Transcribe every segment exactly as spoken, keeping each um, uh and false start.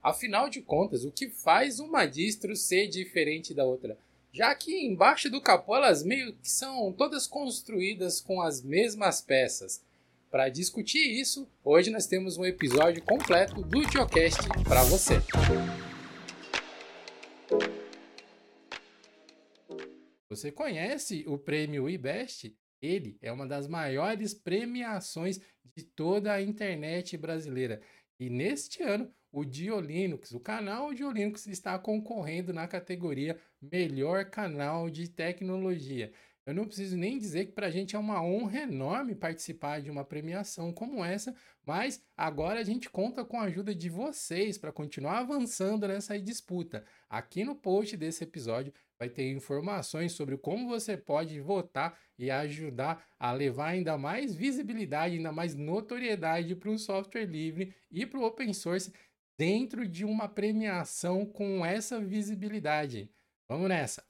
Afinal de contas, o que faz uma distro ser diferente da outra? Já que embaixo do capô elas meio que são todas construídas com as mesmas peças. Para discutir isso, hoje nós temos um episódio completo do Geocast para você. Você conhece o prêmio iBest? Ele é uma das maiores premiações de toda a internet brasileira. E neste ano, o Diolinux, o canal Diolinux, está concorrendo na categoria Melhor Canal de Tecnologia. Eu não preciso nem dizer que para a gente é uma honra enorme participar de uma premiação como essa, mas agora a gente conta com a ajuda de vocês para continuar avançando nessa disputa. Aqui no post desse episódio vai ter informações sobre como você pode votar e ajudar a levar ainda mais visibilidade, ainda mais notoriedade para o software livre e para o open source dentro de uma premiação com essa visibilidade. Vamos nessa!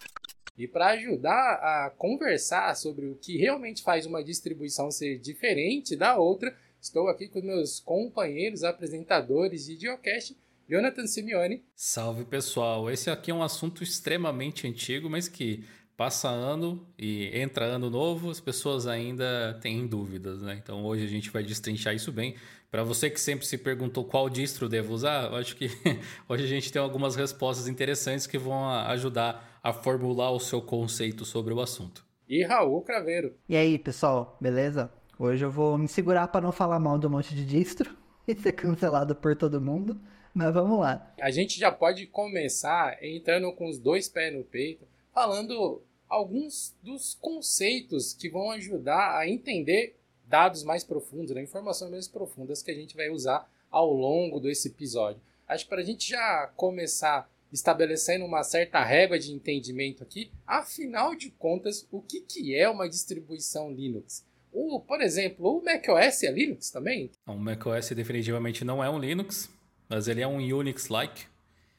E para ajudar a conversar sobre o que realmente faz uma distribuição ser diferente da outra, estou aqui com meus companheiros apresentadores de Geocast, Jonathan Simeone. Salve pessoal, esse aqui é um assunto extremamente antigo, mas que passa ano e entra ano novo, as pessoas ainda têm dúvidas, né? Então hoje a gente vai destrinchar isso bem. Para você que sempre se perguntou qual distro devo usar, eu acho que hoje a gente tem algumas respostas interessantes que vão ajudar a formular o seu conceito sobre o assunto. E Raul Craveiro. E aí pessoal, beleza? Hoje eu vou me segurar para não falar mal de um monte de distro e ser cancelado por todo mundo. Mas vamos lá. A gente já pode começar entrando com os dois pés no peito, falando alguns dos conceitos que vão ajudar a entender dados mais profundos, né? Informações mais profundas que a gente vai usar ao longo desse episódio. Acho que para a gente já começar estabelecendo uma certa régua de entendimento aqui, afinal de contas, o que, que é uma distribuição Linux? O, por exemplo, o macOS é Linux também? O macOS definitivamente não é um Linux, mas ele é um Unix-like.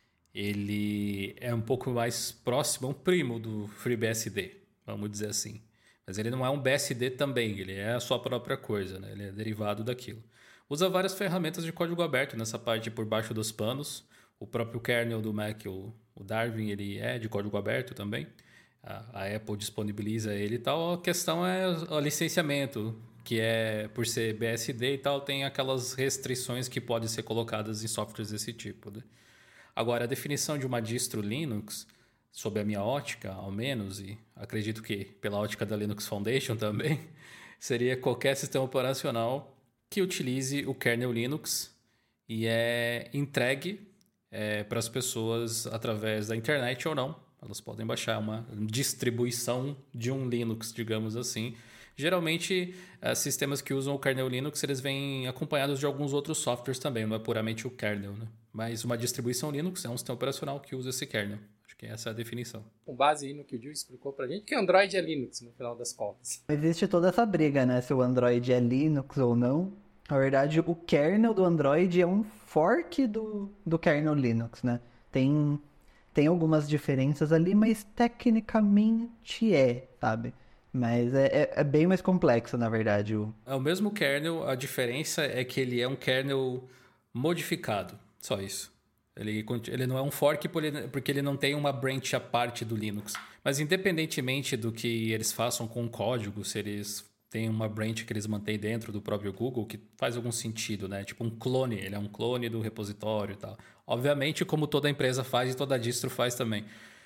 Ele é um pouco mais próximo, um primo do FreeBSD, vamos dizer assim. Mas ele não é um B S D também, ele é a sua própria coisa, né? Ele é derivado daquilo. Usa várias ferramentas de código aberto nessa parte por baixo dos panos. O próprio kernel do Mac, o, o Darwin, ele é de código aberto também. A, a Apple disponibiliza ele e tal. A questão é o licenciamento, que é, por ser B S D e tal, tem aquelas restrições que podem ser colocadas em softwares desse tipo, né? Agora, a definição de uma distro Linux, sob a minha ótica, ao menos, e acredito que pela ótica da Linux Foundation também, seria qualquer sistema operacional que utilize o kernel Linux e é entregue é, para as pessoas através da internet ou não. Elas podem baixar uma distribuição de um Linux, digamos assim. Geralmente, uh, sistemas que usam o kernel Linux, eles vêm acompanhados de alguns outros softwares também, não é puramente o kernel, né? Mas uma distribuição Linux é um sistema operacional que usa esse kernel. Acho que essa é a definição. Com base no que o Gil explicou pra gente, que Android é Linux, no final das contas. Existe toda essa briga, né? Se o Android é Linux ou não. Na verdade, o kernel do Android é um fork do, do kernel Linux, né? Tem, tem algumas diferenças ali, mas tecnicamente é, sabe? Mas é, é, é bem mais complexo, na verdade. O... É o mesmo kernel, a diferença é que ele é um kernel modificado, só isso. Ele, ele não é um fork porque ele não tem uma branch à parte do Linux. Mas independentemente do que eles façam com o código, se eles têm uma branch que eles mantêm dentro do próprio Google, que faz algum sentido, né? Tipo um clone, ele é um clone do repositório e tal. Obviamente, como toda empresa faz e toda distro faz também.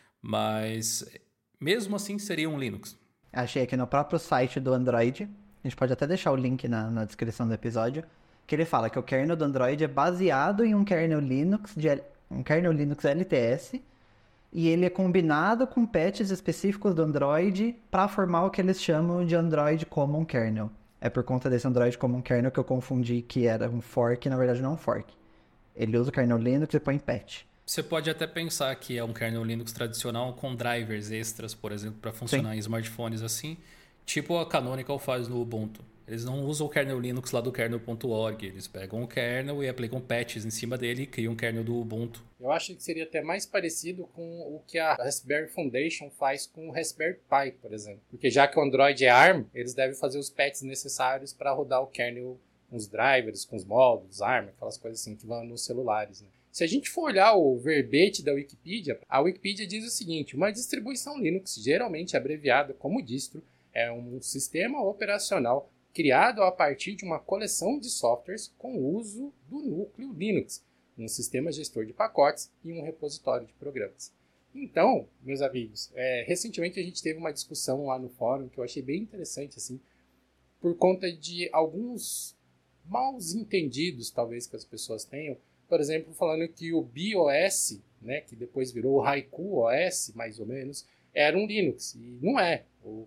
Mas mesmo assim seria um Linux. Achei aqui no próprio site do Android, a gente pode até deixar o link na, na descrição do episódio, que ele fala que o kernel do Android é baseado em um kernel Linux, de, um kernel Linux L T S, e ele é combinado com patches específicos do Android para formar o que eles chamam de Android Common Kernel. É por conta desse Android Common Kernel que eu confundi que era um fork, na verdade não é um fork. Ele usa o kernel Linux e põe patch. Você pode até pensar que é um kernel Linux tradicional com drivers extras, por exemplo, para funcionar Sim. em smartphones assim, tipo a Canonical faz no Ubuntu. Eles não usam o kernel Linux lá do kernel ponto org, eles pegam o kernel e aplicam patches em cima dele e criam um kernel do Ubuntu. Eu acho que seria até mais parecido com o que a Raspberry Foundation faz com o Raspberry Pi, por exemplo. Porque já que o Android é ARM, eles devem fazer os patches necessários para rodar o kernel com os drivers, com os módulos, ARM, aquelas coisas assim que vão nos celulares, né? Se a gente for olhar o verbete da Wikipedia, a Wikipedia diz o seguinte: uma distribuição Linux, geralmente abreviada como distro, é um sistema operacional criado a partir de uma coleção de softwares com o uso do núcleo Linux, um sistema gestor de pacotes e um repositório de programas. Então, meus amigos, é, recentemente a gente teve uma discussão lá no fórum que eu achei bem interessante, assim, por conta de alguns maus entendidos, talvez, que as pessoas tenham. Por exemplo, falando que o BIOS, né, que depois virou o Haiku O S, mais ou menos, era um Linux. E não é.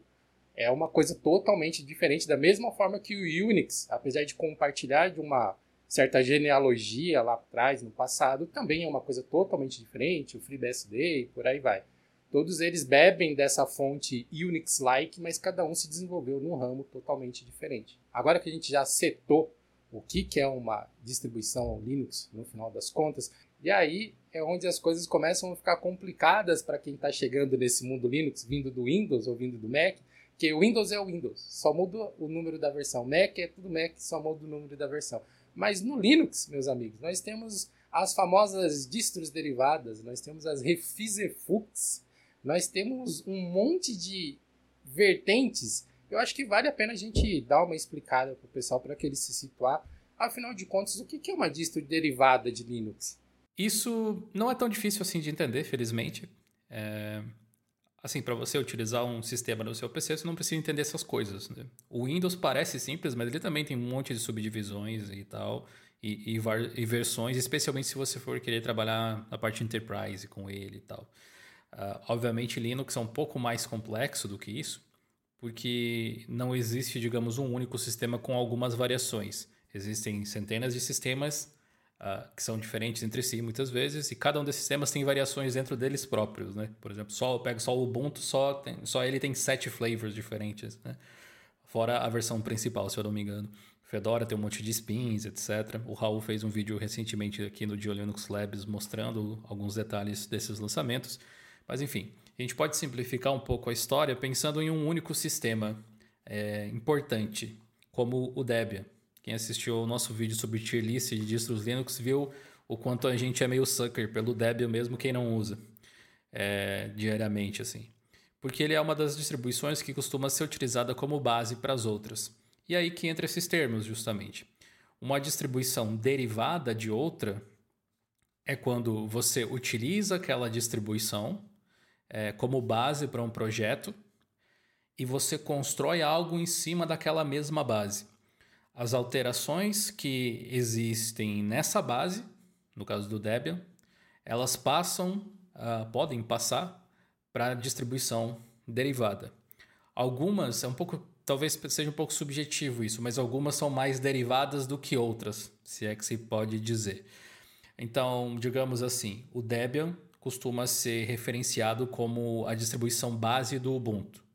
É uma coisa totalmente diferente, da mesma forma que o Unix, apesar de compartilhar de uma certa genealogia lá atrás, no passado, também é uma coisa totalmente diferente, o FreeBSD e por aí vai. Todos eles bebem dessa fonte Unix-like, mas cada um se desenvolveu num ramo totalmente diferente. Agora que a gente já setou o que é uma distribuição Linux, no final das contas, e aí é onde as coisas começam a ficar complicadas para quem está chegando nesse mundo Linux, vindo do Windows ou vindo do Mac, que o Windows é o Windows, só muda o número da versão. Mac é tudo Mac, só muda o número da versão. Mas no Linux, meus amigos, nós temos as famosas distros derivadas, nós temos as refizefux, nós temos um monte de vertentes. Eu acho que vale a pena a gente dar uma explicada para o pessoal, para que ele se situar. Afinal de contas, o que é uma distro derivada de Linux? Isso não é tão difícil assim de entender, felizmente. É... Assim, para você utilizar um sistema no seu P C, você não precisa entender essas coisas, né? O Windows parece simples, mas ele também tem um monte de subdivisões e tal, e, e, var- e versões, especialmente se você for querer trabalhar a parte Enterprise com ele e tal. Uh, obviamente, Linux é um pouco mais complexo do que isso, porque não existe, digamos, um único sistema com algumas variações. Existem centenas de sistemas uh, que são diferentes entre si muitas vezes, e cada um desses sistemas tem variações dentro deles próprios, né? Por exemplo, só, eu pego só o Ubuntu, só, tem, só ele tem sete flavors diferentes, né? Fora a versão principal, se eu não me engano. Fedora tem um monte de spins, etcétera. O Raul fez um vídeo recentemente aqui no Dio Linux Labs mostrando alguns detalhes desses lançamentos. Mas enfim, a gente pode simplificar um pouco a história pensando em um único sistema é, importante, como o Debian. Quem assistiu ao nosso vídeo sobre tier list de distros Linux viu o quanto a gente é meio sucker pelo Debian, mesmo quem não usa é, diariamente, assim. Porque ele é uma das distribuições que costuma ser utilizada como base para as outras. E aí que entra esses termos, justamente. Uma distribuição derivada de outra é quando você utiliza aquela distribuição é, como base para um projeto e você constrói algo em cima daquela mesma base. As alterações que existem nessa base, no caso do Debian, elas passam, uh, podem passar para a distribuição derivada. Algumas, é um pouco, talvez seja um pouco subjetivo isso, mas algumas são mais derivadas do que outras, se é que se pode dizer. Então, digamos assim, o Debian costuma ser referenciado como a distribuição base do Ubuntu.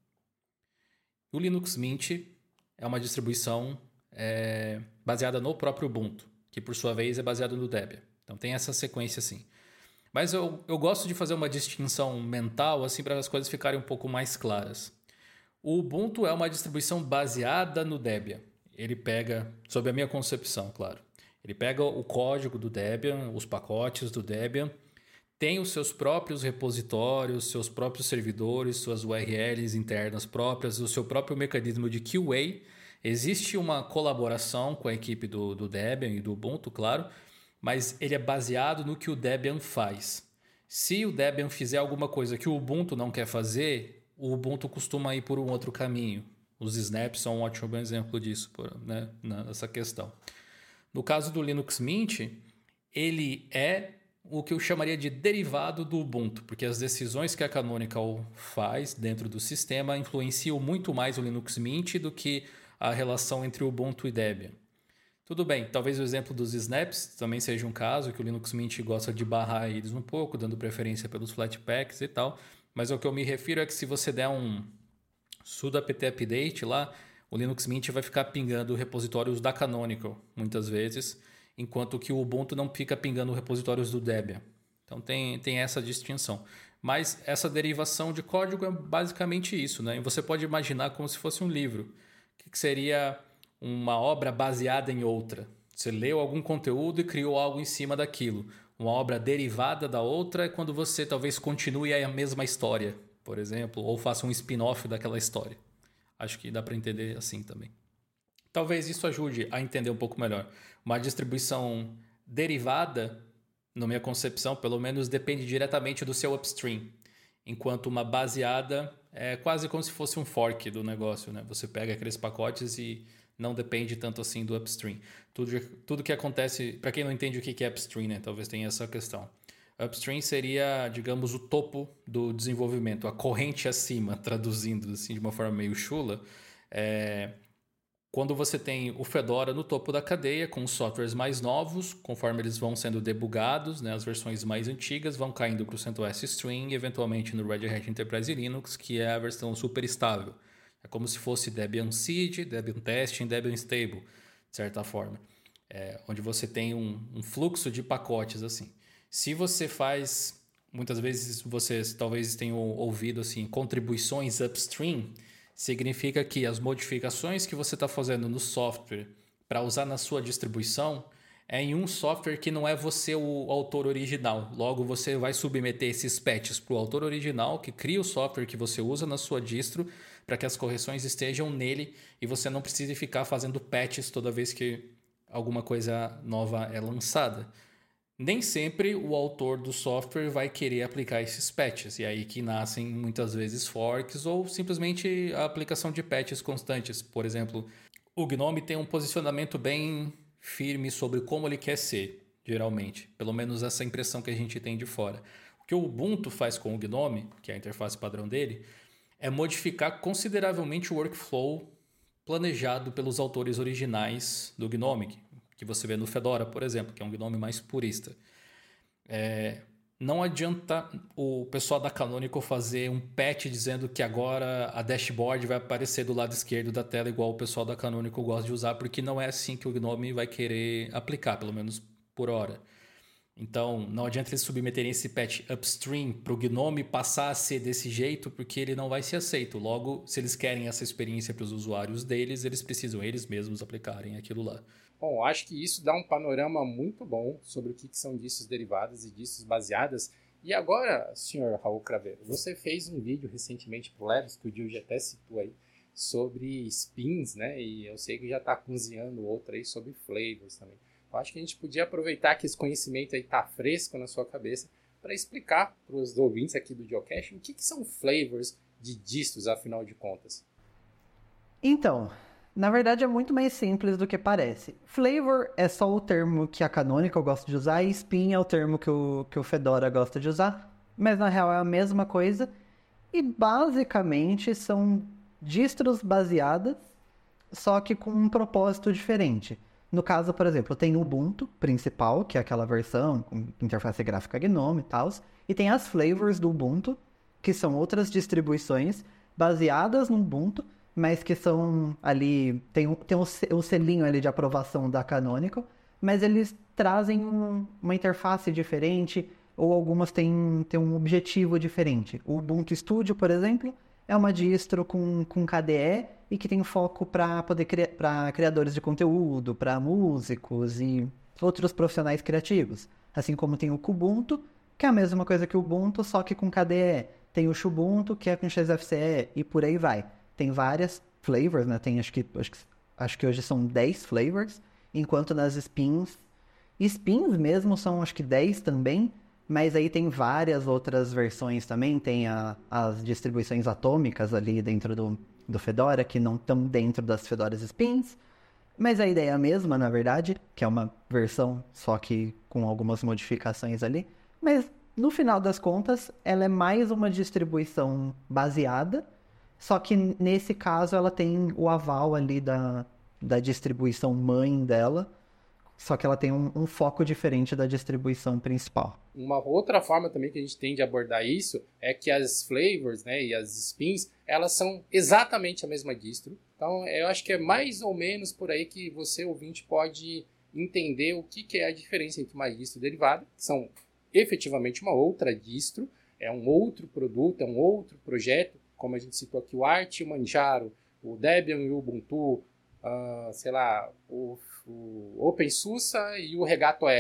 O Linux Mint é uma distribuição é, baseada no próprio Ubuntu, que por sua vez é baseado no Debian. Então tem essa sequência assim. Mas eu, eu gosto de fazer uma distinção mental assim para as coisas ficarem um pouco mais claras. O Ubuntu é uma distribuição baseada no Debian. Ele pega, sob a minha concepção, claro, ele pega o código do Debian, os pacotes do Debian, tem os seus próprios repositórios, seus próprios servidores, suas U R Ls internas próprias, o seu próprio mecanismo de Q A. Existe uma colaboração com a equipe do, do Debian e do Ubuntu, claro, mas ele é baseado no que o Debian faz. Se o Debian fizer alguma coisa que o Ubuntu não quer fazer, o Ubuntu costuma ir por um outro caminho. Os snaps são um ótimo exemplo disso, né, nessa questão. No caso do Linux Mint, ele é o que eu chamaria de derivado do Ubuntu, porque as decisões que a Canonical faz dentro do sistema influenciam muito mais o Linux Mint do que a relação entre Ubuntu e Debian. Tudo bem, talvez o exemplo dos snaps também seja um caso, que o Linux Mint gosta de barrar eles um pouco, dando preferência pelos Flatpaks e tal, mas ao que eu me refiro é que se você der um sudo apt update lá, o Linux Mint vai ficar pingando repositórios da Canonical, muitas vezes, enquanto que o Ubuntu não fica pingando repositórios do Debian. Então tem, tem essa distinção. Mas essa derivação de código é basicamente isso, né? E você pode imaginar como se fosse um livro. O que seria uma obra baseada em outra? Você leu algum conteúdo e criou algo em cima daquilo. uma obra derivada da outra é quando você talvez continue a mesma história, por exemplo, ou faça um spin-off daquela história. Acho que dá para entender assim também. Talvez isso ajude a entender um pouco melhor. Uma distribuição derivada, na minha concepção, pelo menos depende diretamente do seu upstream, enquanto uma baseada é quase como se fosse um fork do negócio, né? Você pega aqueles pacotes e não depende tanto assim do upstream. Tudo, tudo que acontece, para quem não entende o que é upstream, né? Talvez tenha essa questão. Upstream seria, digamos, o topo do desenvolvimento, a corrente acima, traduzindo assim de uma forma meio chula. É, quando você tem o Fedora no topo da cadeia, com os softwares mais novos, conforme eles vão sendo debugados, né, as versões mais antigas vão caindo para o CentOS Stream e eventualmente no Red Hat Enterprise Linux, que é a versão super estável. É como se fosse Debian Seed, Debian Testing, Debian Stable, de certa forma. É, onde você tem um, um fluxo de pacotes assim. Se você faz, muitas vezes vocês talvez tenham ouvido assim, contribuições upstream, significa que as modificações que você está fazendo no software para usar na sua distribuição é em um software que não é você o autor original. Logo, você vai submeter esses patches para o autor original, que cria o software que você usa na sua distro, para que as correções estejam nele e você não precise ficar fazendo patches toda vez que alguma coisa nova é lançada. Nem sempre o autor do software vai querer aplicar esses patches, e aí que nascem muitas vezes forks ou simplesmente a aplicação de patches constantes. Por exemplo, o Gnome tem um posicionamento bem firme sobre como ele quer ser, geralmente. Pelo menos essa impressão que a gente tem de fora. O que o Ubuntu faz com o Gnome, que é a interface padrão dele, é modificar consideravelmente o workflow planejado pelos autores originais do Gnome, que você vê no Fedora, por exemplo, que é um Gnome mais purista. É, não adianta o pessoal da Canonical fazer um patch dizendo que agora a dashboard vai aparecer do lado esquerdo da tela igual o pessoal da Canonical gosta de usar, porque não é assim que o Gnome vai querer aplicar, pelo menos por hora. Então, não adianta eles submeterem esse patch upstream para o Gnome passar a ser desse jeito, porque ele não vai ser aceito. Logo, se eles querem essa experiência para os usuários deles, eles precisam eles mesmos aplicarem aquilo lá. Bom, acho que isso dá um panorama muito bom sobre o que são distros derivadas e distros baseadas. E agora, senhor Raul Craveiro, você fez um vídeo recentemente para o Leves, que o Gil já até citou aí, sobre spins, né? E eu sei que já está cozinhando outro aí sobre flavors também. Eu acho que a gente podia aproveitar que esse conhecimento aí está fresco na sua cabeça para explicar para os ouvintes aqui do Geocaching o que, que são flavors de distros, afinal de contas. Então, na verdade é muito mais simples do que parece. Flavor é só o termo que a Canonical gosta de usar e spin é o termo que o, que o Fedora gosta de usar, mas na real é a mesma coisa e basicamente são distros baseadas, só que com um propósito diferente. No caso, por exemplo, tem o Ubuntu principal, que é aquela versão com interface gráfica Gnome e tal, e tem as flavors do Ubuntu, que são outras distribuições baseadas no Ubuntu, mas que são ali, tem um, tem um, um selinho ali de aprovação da Canonical, mas eles trazem um, uma interface diferente, ou algumas têm, têm um objetivo diferente. O Ubuntu Studio, por exemplo, é uma distro com, com K D E e que tem foco para poder para criadores de conteúdo, para músicos e outros profissionais criativos. Assim como tem o Kubuntu, que é a mesma coisa que o Ubuntu, só que com K D E. Tem o Xubuntu, que é com X F C E, e por aí vai. Tem várias flavors, né? Tem, acho que, acho que, acho que hoje são dez flavors, enquanto nas spins... Spins mesmo são, acho que dez também, mas aí tem várias outras versões também. Tem a, as distribuições atômicas ali dentro do, do Fedora, que não estão dentro das Fedoras Spins. Mas a ideia é a mesma, na verdade, que é uma versão só que com algumas modificações ali. Mas, no final das contas, ela é mais uma distribuição baseada, só que nesse caso ela tem o aval ali da, da distribuição mãe dela, só que ela tem um, um foco diferente da distribuição principal. Uma outra forma também que a gente tem de abordar isso é que as flavors, né, e as spins, elas são exatamente a mesma distro. Então, eu acho que é mais ou menos por aí que você, ouvinte, pode entender o que, que é a diferença entre uma distro derivada, que são efetivamente uma outra distro, é um outro produto, é um outro projeto, como a gente citou aqui, o Arch e o Manjaro, o Debian e o Ubuntu, uh, sei lá, o, o OpenSUSE e o Regato O S.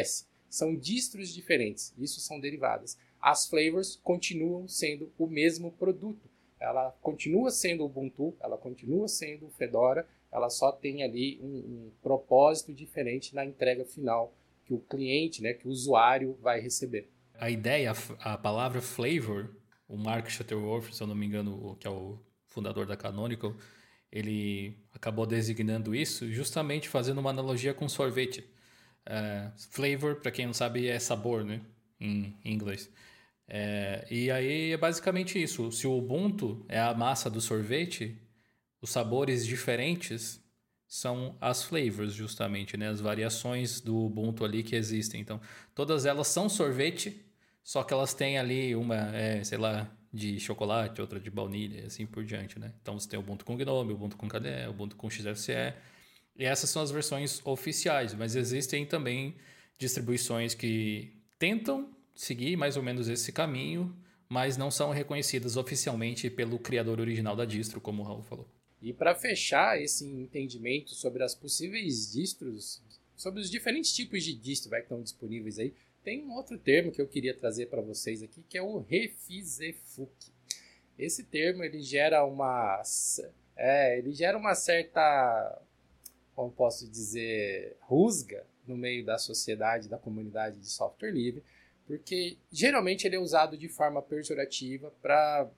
são distros diferentes, isso são derivadas. As flavors continuam sendo o mesmo produto. Ela continua sendo o Ubuntu, ela continua sendo o Fedora, ela só tem ali um, um propósito diferente na entrega final que o cliente, né, que o usuário vai receber. A ideia, a palavra flavor, o Mark Shuttleworth, se eu não me engano, que é o fundador da Canonical, ele acabou designando isso justamente fazendo uma analogia com sorvete. Uh, flavor, para quem não sabe, é sabor, né, em inglês. É, e aí é basicamente isso. Se o Ubuntu é a massa do sorvete, os sabores diferentes são as flavors, justamente, né? As variações do Ubuntu ali que existem. Então, todas elas são sorvete, só que elas têm ali uma, é, sei lá, de chocolate, outra de baunilha, assim por diante, né? Então, você tem o Ubuntu com Gnome, o Ubuntu com K D E, o Ubuntu com X F C E. E essas são as versões oficiais, mas existem também distribuições que tentam seguir mais ou menos esse caminho, mas não são reconhecidas oficialmente pelo criador original da distro, como o Raul falou. E para fechar esse entendimento sobre as possíveis distros, sobre os diferentes tipos de distro vai, que estão disponíveis aí, tem um outro termo que eu queria trazer para vocês aqui, que é o refizefuk. Esse termo ele gera uma, é, ele gera uma certa, como posso dizer, rusga no meio da sociedade, da comunidade de software livre, porque geralmente ele é usado de forma pejorativa para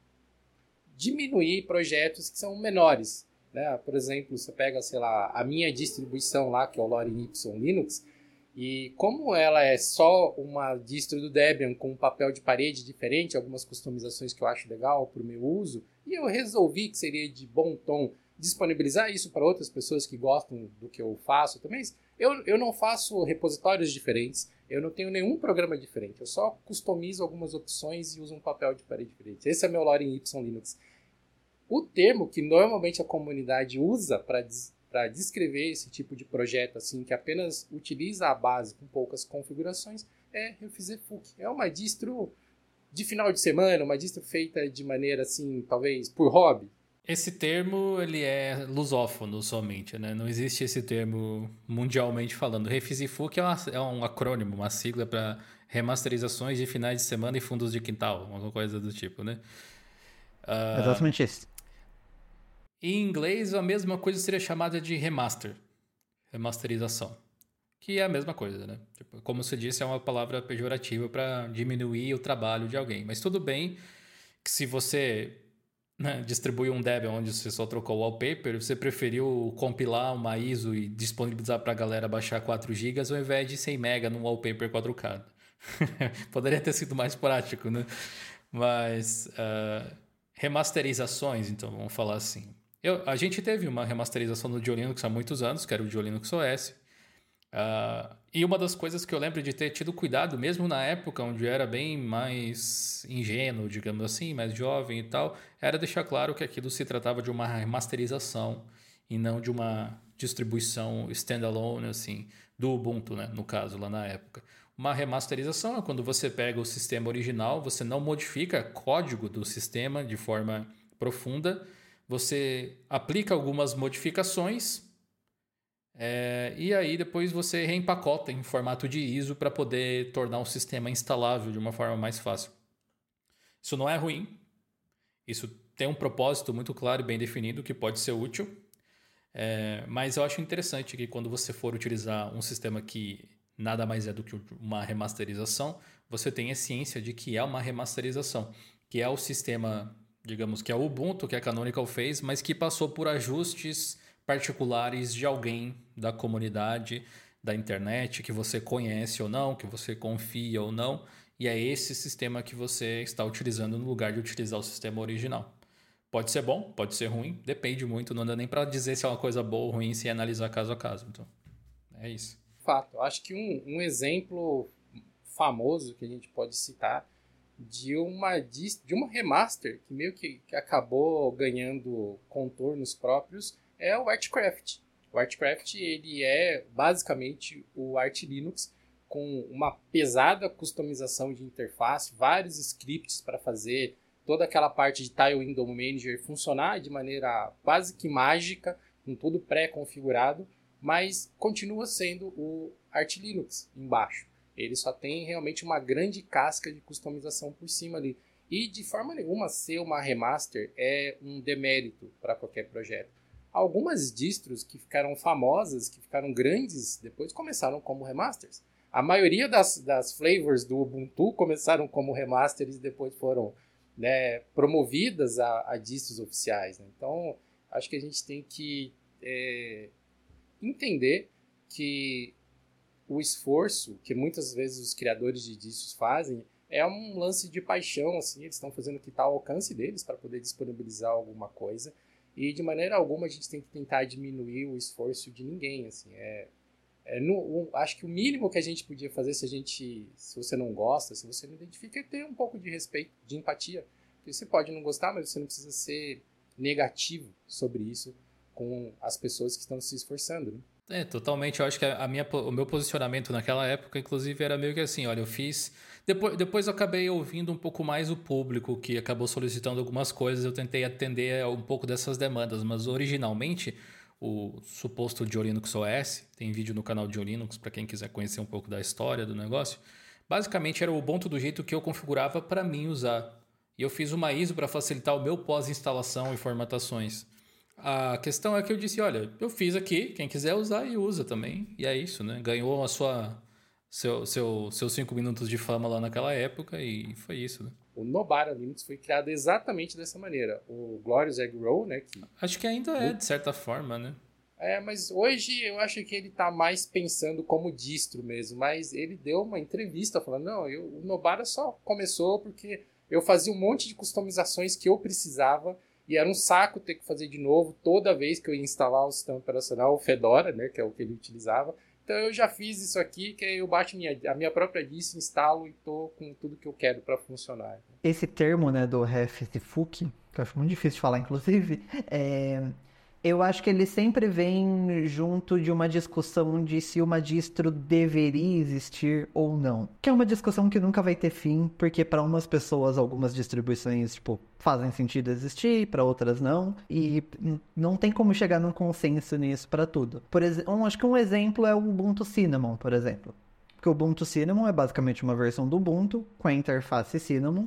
diminuir projetos que são menores, né? Por exemplo, você pega, sei lá, a minha distribuição lá, que é o Lorem Ipsum Linux, e como ela é só uma distro do Debian com um papel de parede diferente, algumas customizações que eu acho legal para o meu uso, e eu resolvi que seria de bom tom disponibilizar isso para outras pessoas que gostam do que eu faço também. Eu, eu não faço repositórios diferentes, eu não tenho nenhum programa diferente, eu só customizo algumas opções e uso um papel de parede diferente. Esse é meu Lorem Ipsum Linux. O termo que normalmente a comunidade usa para para descrever esse tipo de projeto assim, que apenas utiliza a base com poucas configurações, é refizefuk. É uma distro de final de semana, uma distro feita de maneira assim, talvez por hobby. Esse termo ele é lusófono somente, né? Não existe esse termo mundialmente falando. refizefuk é, é um acrônimo, uma sigla para remasterizações de finais de semana e fundos de quintal, alguma coisa do tipo, né? Uh, Exatamente isso. Em inglês, a mesma coisa seria chamada de remaster, remasterização, que é a mesma coisa, né? Tipo, como você disse, é uma palavra pejorativa para diminuir o trabalho de alguém. Mas tudo bem que se você, né, distribui um Debian onde você só trocou o wallpaper, você preferiu compilar uma I S O e disponibilizar para a galera baixar quatro gigas ao invés de cem mega num wallpaper quatro K. Poderia ter sido mais prático, né? Mas uh, remasterizações, então, vamos falar assim. Eu, a gente teve uma remasterização do Diolinux há muitos anos, que era o Diolinux O S. Uh, e uma das coisas que eu lembro de ter tido cuidado, mesmo na época onde eu era bem mais ingênuo, digamos assim, mais jovem e tal, era deixar claro que aquilo se tratava de uma remasterização e não de uma distribuição standalone, assim, do Ubuntu, né, no caso, lá na época. Uma remasterização é quando você pega o sistema original, você não modifica código do sistema de forma profunda, você aplica algumas modificações é, e aí depois você reempacota em formato de I S O para poder tornar o sistema instalável de uma forma mais fácil. Isso não é ruim, isso tem um propósito muito claro e bem definido que pode ser útil, é, mas eu acho interessante que quando você for utilizar um sistema que nada mais é do que uma remasterização, você tenha ciência de que é uma remasterização, que é o sistema, digamos, que é o Ubuntu, que a Canonical fez, mas que passou por ajustes particulares de alguém da comunidade, da internet, que você conhece ou não, que você confia ou não, e é esse sistema que você está utilizando no lugar de utilizar o sistema original. Pode ser bom, pode ser ruim, depende muito, não dá nem para dizer se é uma coisa boa ou ruim, se analisar caso a caso. Então, é isso. Fato. Acho que um, um exemplo famoso que a gente pode citar de uma, de uma remaster que meio que, que acabou ganhando contornos próprios é o Artcraft. O Artcraft ele é basicamente o Arch Linux com uma pesada customização de interface, vários scripts para fazer toda aquela parte de Tile Window Manager funcionar de maneira quase que mágica, com tudo pré-configurado, mas continua sendo o Arch Linux embaixo. Ele só tem realmente uma grande casca de customização por cima ali. E de forma nenhuma ser uma remaster é um demérito para qualquer projeto. Algumas distros que ficaram famosas, que ficaram grandes, depois começaram como remasters. A maioria das, das flavors do Ubuntu começaram como remasters e depois foram, né, promovidas a, a distros oficiais. Né? Então, acho que a gente tem que é, entender que o esforço que muitas vezes os criadores de distros fazem é um lance de paixão, assim, eles estão fazendo o que está ao alcance deles para poder disponibilizar alguma coisa, e de maneira alguma a gente tem que tentar diminuir o esforço de ninguém, assim, é, é no, o, acho que o mínimo que a gente podia fazer se a gente, se você não gosta, se você não identifica, é ter um pouco de respeito, de empatia, porque você pode não gostar, mas você não precisa ser negativo sobre isso com as pessoas que estão se esforçando, né? É, totalmente. Eu acho que a minha, o meu posicionamento naquela época, inclusive, era meio que assim, olha, eu fiz... Depois, depois eu acabei ouvindo um pouco mais o público, que acabou solicitando algumas coisas, eu tentei atender um pouco dessas demandas, mas originalmente, o suposto Linux O S, tem vídeo no canal de Linux, para quem quiser conhecer um pouco da história do negócio, basicamente era o Ubuntu do jeito que eu configurava para mim usar. E eu fiz uma I S O para facilitar o meu pós-instalação e formatações. A questão é que eu disse, olha, eu fiz aqui, quem quiser usar e usa também. E é isso, né? Ganhou a sua, seu, seu, seus cinco minutos de fama lá naquela época e foi isso, né? O Nobara Linux foi criado exatamente dessa maneira. O Glorious Egg Roll, né? Que... Acho que ainda é, de certa forma, né? É, mas hoje eu acho que ele tá mais pensando como distro mesmo. Mas ele deu uma entrevista falando, não, eu, o Nobara só começou porque eu fazia um monte de customizações que eu precisava. E era um saco ter que fazer de novo toda vez que eu ia instalar o sistema operacional, o Fedora, né, que é o que ele utilizava. Então eu já fiz isso aqui, que eu baixo minha, a minha própria distro, instalo e tô com tudo que eu quero para funcionar. Esse termo, né, do reffuque, que eu acho muito difícil de falar, inclusive, é... eu acho que ele sempre vem junto de uma discussão de se uma distro deveria existir ou não. Que é uma discussão que nunca vai ter fim, porque para umas pessoas algumas distribuições, tipo, fazem sentido existir, para outras não, e não tem como chegar num consenso nisso para tudo. Por exemplo, acho que um exemplo é o Ubuntu Cinnamon, por exemplo. Porque o Ubuntu Cinnamon é basicamente uma versão do Ubuntu com a interface Cinnamon.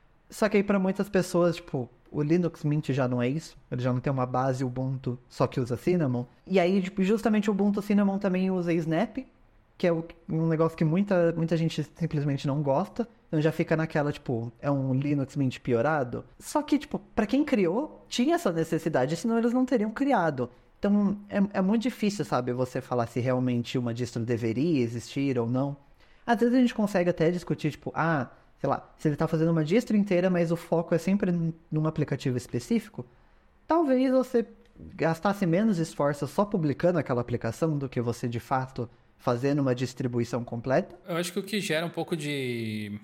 Só que aí para muitas pessoas, tipo, o Linux Mint já não é isso. Ele já não tem uma base Ubuntu, só que usa Cinnamon. E aí, tipo, justamente o Ubuntu Cinnamon também usa Snap, que é um negócio que muita, muita gente simplesmente não gosta. Então já fica naquela, tipo, é um Linux Mint piorado. Só que, tipo, pra quem criou, tinha essa necessidade, senão eles não teriam criado. Então é, é muito difícil, sabe, você falar se realmente uma distro deveria existir ou não. Às vezes a gente consegue até discutir, tipo, ah... sei lá, se ele está fazendo uma distro inteira, mas o foco é sempre num aplicativo específico, talvez você gastasse menos esforço só publicando aquela aplicação do que você, de fato, fazendo uma distribuição completa. Eu acho que o que gera um pouco de...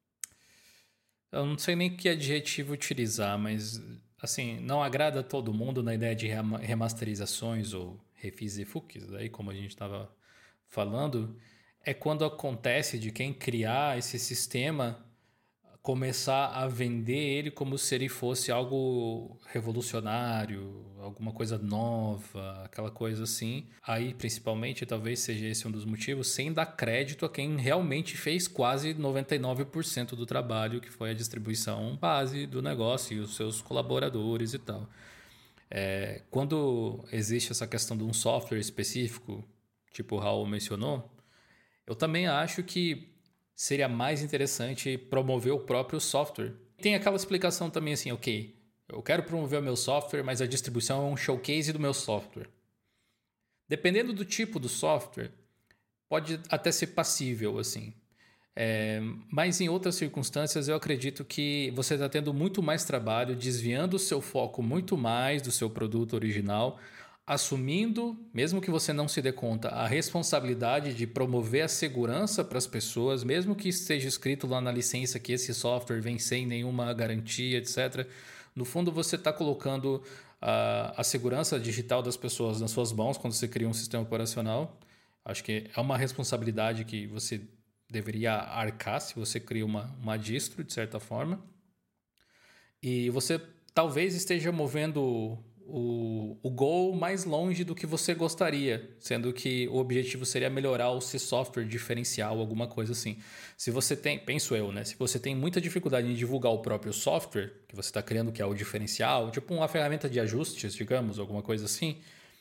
Eu não sei nem que adjetivo utilizar, mas, assim, não agrada a todo mundo na ideia de remasterizações ou refis e fuques, aí, como a gente estava falando... é quando acontece de quem criar esse sistema começar a vender ele como se ele fosse algo revolucionário, alguma coisa nova, aquela coisa assim. Aí, principalmente, talvez seja esse um dos motivos, sem dar crédito a quem realmente fez quase noventa e nove por cento do trabalho, que foi a distribuição base do negócio e os seus colaboradores e tal. É, quando existe essa questão de um software específico, tipo o Raul mencionou, eu também acho que seria mais interessante promover o próprio software. Tem aquela explicação também assim, ok, eu quero promover o meu software, mas a distribuição é um showcase do meu software. Dependendo do tipo do software, pode até ser passível, assim. É, mas em outras circunstâncias eu acredito que você está tendo muito mais trabalho, desviando o seu foco muito mais do seu produto original, assumindo, mesmo que você não se dê conta, a responsabilidade de promover a segurança para as pessoas, mesmo que esteja escrito lá na licença que esse software vem sem nenhuma garantia, etcétera. No fundo, você está colocando a, a segurança digital das pessoas nas suas mãos quando você cria um sistema operacional. Acho que é uma responsabilidade que você deveria arcar se você cria uma, uma distro, de certa forma. E você talvez esteja movendo o, o goal mais longe do que você gostaria, sendo que o objetivo seria melhorar o seu software diferencial, alguma coisa assim. Se você tem, penso eu, né? Se você tem muita dificuldade em divulgar o próprio software que você está criando, que é o diferencial, tipo uma ferramenta de ajustes, digamos, alguma coisa assim,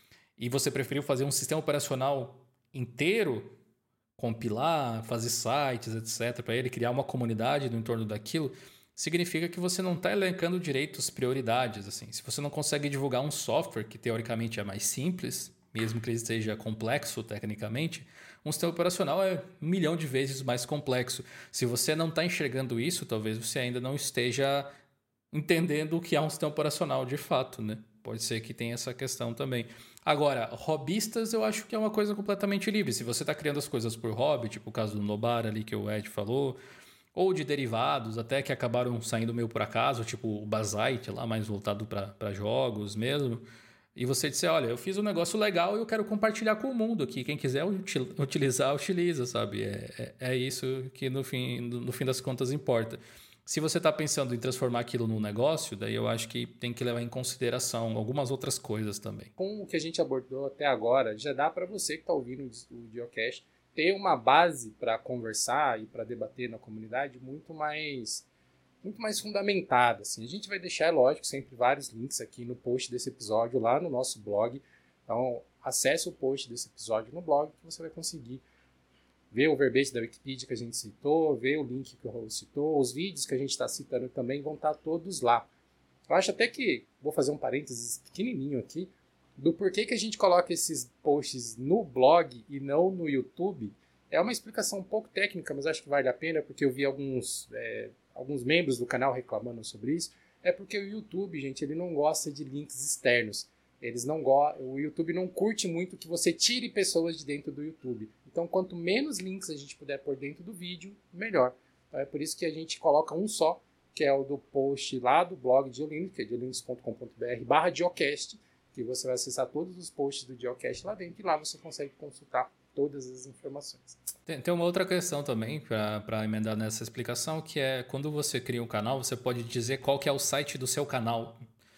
e você preferiu fazer um sistema operacional inteiro, compilar, fazer sites, etcétera, para ele criar uma comunidade no entorno daquilo, significa que você não está elencando direito as prioridades. Assim. Se você não consegue divulgar um software que teoricamente é mais simples, mesmo que ele seja complexo tecnicamente, um sistema operacional é um milhão de vezes mais complexo. Se você não está enxergando isso, talvez você ainda não esteja entendendo o que é um sistema operacional de fato, né? Pode ser que tenha essa questão também. Agora, hobbyistas eu acho que é uma coisa completamente livre. Se você está criando as coisas por hobby, tipo o caso do Nobar ali que o Ed falou, ou de derivados, até que acabaram saindo meio por acaso, tipo o Basite lá, mais voltado para jogos mesmo. E você disser, olha, eu fiz um negócio legal e eu quero compartilhar com o mundo aqui. Quem quiser util- utilizar, utiliza, sabe? É, é, é isso que no fim, no, no fim das contas importa. Se você está pensando em transformar aquilo num negócio, daí eu acho que tem que levar em consideração algumas outras coisas também. Com o que a gente abordou até agora, já dá para você que está ouvindo o Geocache ter uma base para conversar e para debater na comunidade muito mais, muito mais fundamentada. Assim. A gente vai deixar, é lógico, sempre vários links aqui no post desse episódio lá no nosso blog. Então, acesse o post desse episódio no blog que você vai conseguir ver o verbete da Wikipedia que a gente citou, ver o link que o Raul citou, os vídeos que a gente está citando também vão estar todos lá. Eu acho até que, vou fazer um parênteses pequenininho aqui, do porquê que a gente coloca esses posts no blog e não no YouTube. É uma explicação um pouco técnica, mas acho que vale a pena, porque eu vi alguns, é, alguns membros do canal reclamando sobre isso. É porque o YouTube, gente, ele não gosta de links externos. Eles não go- o YouTube não curte muito que você tire pessoas de dentro do YouTube. Então, quanto menos links a gente puder pôr dentro do vídeo, melhor. Então, é por isso que a gente coloca um só, que é o do post lá do blog de Geolinux, que é geolinux ponto com ponto b r barra Geocast, que você vai acessar todos os posts do Geocast lá dentro e lá você consegue consultar todas as informações. Tem, tem uma outra questão também para emendar nessa explicação, que é quando você cria um canal, você pode dizer qual que é o site do seu canal.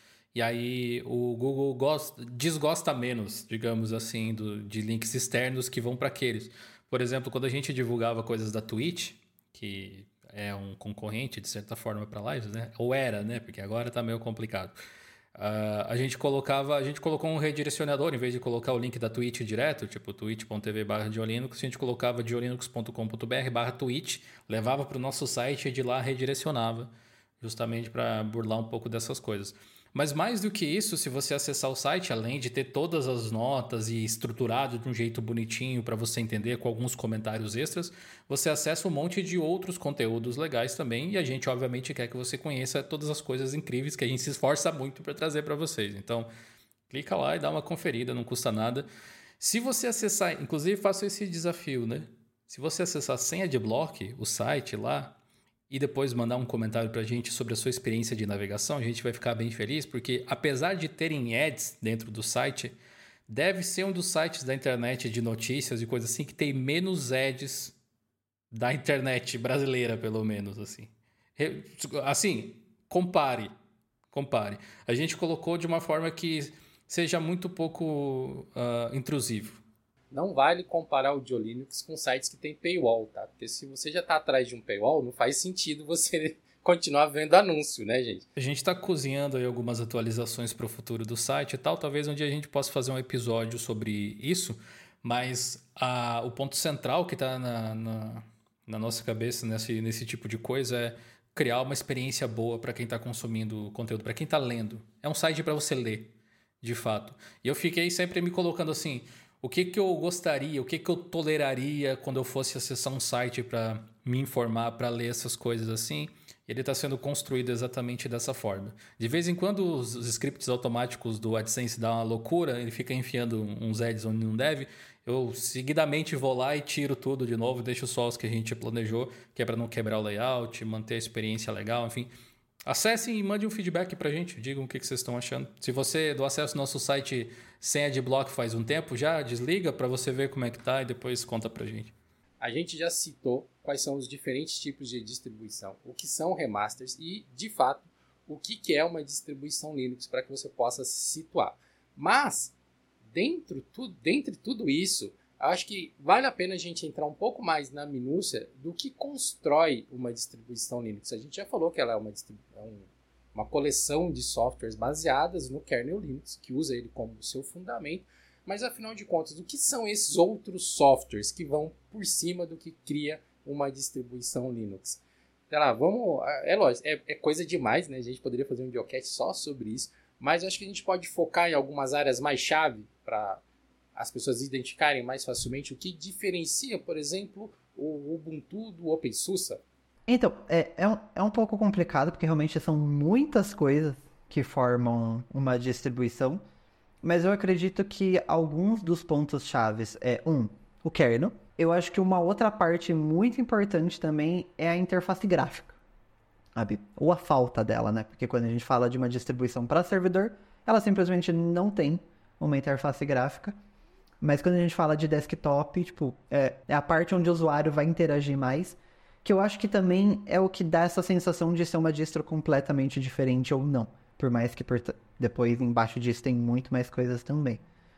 E aí o Google gosta, desgosta menos, digamos assim, do, de links externos que vão para aqueles. Por exemplo, quando a gente divulgava coisas da Twitch, que é um concorrente de certa forma para lives, né? Ou era, né? Porque agora está meio complicado. Uh, a gente colocava, a gente colocou um redirecionador, em vez de colocar o link da Twitch direto, tipo twitch ponto t v barra geolinux, a gente colocava geolinux ponto com ponto b r barra Twitch, levava para o nosso site e de lá redirecionava, justamente para burlar um pouco dessas coisas. Mas mais do que isso, se você acessar o site, além de ter todas as notas e estruturado de um jeito bonitinho para você entender com alguns comentários extras, você acessa um monte de outros conteúdos legais também e a gente obviamente quer que você conheça todas as coisas incríveis que a gente se esforça muito para trazer para vocês. Então, clica lá e dá uma conferida, não custa nada. Se você acessar, inclusive faço esse desafio, né? Se você acessar sem adblock, o site lá, e depois mandar um comentário para a gente sobre a sua experiência de navegação, a gente vai ficar bem feliz, porque apesar de terem ads dentro do site, deve ser um dos sites da internet de notícias e coisas assim que tem menos ads da internet brasileira, pelo menos. Assim, assim compare, compare. A gente colocou de uma forma que seja muito pouco uh, intrusivo. Não vale comparar o Geolinux com sites que tem paywall, tá? Porque se você já está atrás de um paywall, não faz sentido você continuar vendo anúncio, né, gente? A gente está cozinhando aí algumas atualizações para o futuro do site e tal. Talvez um dia a gente possa fazer um episódio sobre isso, mas a, o ponto central que está na, na, na nossa cabeça nesse, nesse tipo de coisa é criar uma experiência boa para quem está consumindo conteúdo, para quem está lendo. É um site para você ler, de fato. E eu fiquei sempre me colocando assim... O que, que eu gostaria, o que, que eu toleraria quando eu fosse acessar um site para me informar, para ler essas coisas assim? Ele está sendo construído exatamente dessa forma. De vez em quando os, os scripts automáticos do AdSense dão uma loucura, ele fica enfiando uns ads onde não deve. Eu seguidamente vou lá e tiro tudo de novo, deixo só os que a gente planejou, que é para não quebrar o layout, manter a experiência legal, enfim... Acessem e mandem um feedback pra gente, digam o que vocês estão achando. Se você do acesso ao nosso site sem adblock faz um tempo, já desliga para você ver como é que tá e depois conta pra gente. A gente já citou quais são os diferentes tipos de distribuição, o que são remasters e, de fato, o que, que é uma distribuição Linux para que você possa se situar. Mas, dentro, tu, dentre tudo isso, acho que vale a pena a gente entrar um pouco mais na minúcia do que constrói uma distribuição Linux. A gente já falou que ela é uma, é um, uma coleção de softwares baseadas no kernel Linux, que usa ele como seu fundamento, mas afinal de contas, o que são esses outros softwares que vão por cima do que cria uma distribuição Linux? Sei lá, vamos... É lógico, é, é coisa demais, né? A gente poderia fazer um videocast só sobre isso, mas acho que a gente pode focar em algumas áreas mais chave para as pessoas identificarem mais facilmente o que diferencia, por exemplo, o Ubuntu do OpenSUSE. Então, é, é, um, é um pouco complicado, porque realmente são muitas coisas que formam uma distribuição, mas eu acredito que alguns dos pontos chaves é, um, o kernel. Eu acho que uma outra parte muito importante também é a interface gráfica, sabe? Ou a falta dela, né? Porque quando a gente fala de uma distribuição para servidor, ela simplesmente não tem uma interface gráfica. Mas quando a gente fala de desktop, tipo, é, é a parte onde o usuário vai interagir mais, que eu acho que também é o que dá essa sensação de ser uma distro completamente diferente ou não. Por mais que por t- depois embaixo disso tem muito mais coisas também.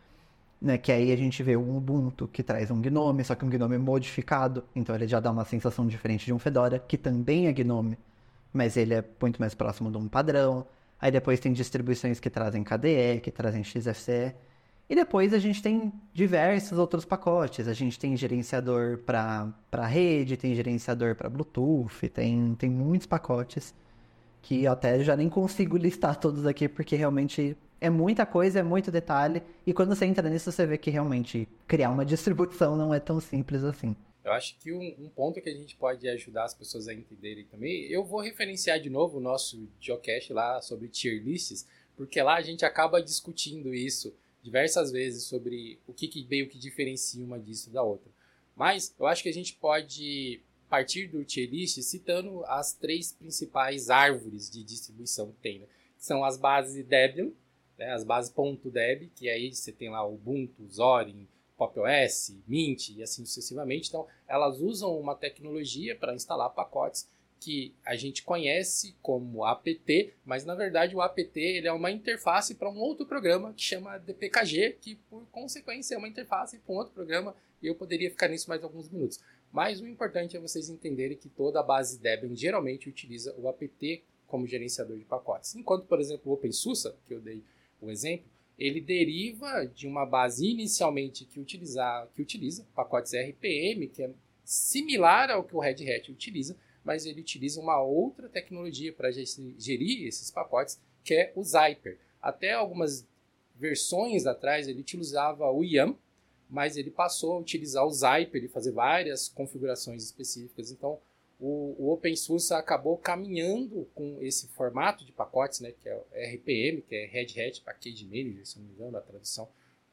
Né? Que aí a gente vê o Ubuntu, que traz um Gnome, só que um Gnome modificado, então ele já dá uma sensação diferente de um Fedora, que também é Gnome, mas ele é muito mais próximo de um padrão. Aí depois tem distribuições que trazem K D E, que trazem X F C E. E depois a gente tem diversos outros pacotes. A gente tem gerenciador para rede, tem gerenciador para Bluetooth, tem, tem muitos pacotes que eu até já nem consigo listar todos aqui, porque realmente é muita coisa, é muito detalhe. E quando você entra nisso, você vê que realmente criar uma distribuição não é tão simples assim. Eu acho que um, um ponto que a gente pode ajudar as pessoas a entenderem também, eu vou referenciar de novo o nosso geocast lá sobre tier lists, porque lá a gente acaba discutindo isso diversas vezes sobre o que, que meio que diferencia uma disso da outra. Mas eu acho que a gente pode partir do tier list citando as três principais árvores de distribuição que tem, né? Que são as bases Debian, né? As bases .deb, que aí você tem lá Ubuntu, Zorin, PopOS, Mint e assim sucessivamente. Então, elas usam uma tecnologia para instalar pacotes que a gente conhece como apt, mas na verdade o apt ele é uma interface para um outro programa que chama D P K G, que por consequência é uma interface para um outro programa, e eu poderia ficar nisso mais alguns minutos. Mas o importante é vocês entenderem que toda a base Debian geralmente utiliza o apt como gerenciador de pacotes. Enquanto, por exemplo, o OpenSUSE, que eu dei o exemplo, ele deriva de uma base inicialmente que, utiliza, que utiliza pacotes R P M, que é similar ao que o Red Hat utiliza, mas ele utiliza uma outra tecnologia para gerir esses pacotes, que é o Zyper. Até algumas versões atrás ele utilizava o yum, mas ele passou a utilizar o Zyper e fazer várias configurações específicas. Então, o, o OpenSUSE acabou caminhando com esse formato de pacotes, né, que é o R P M, que é Red Hat Package Manager, se não me engano, a tradução,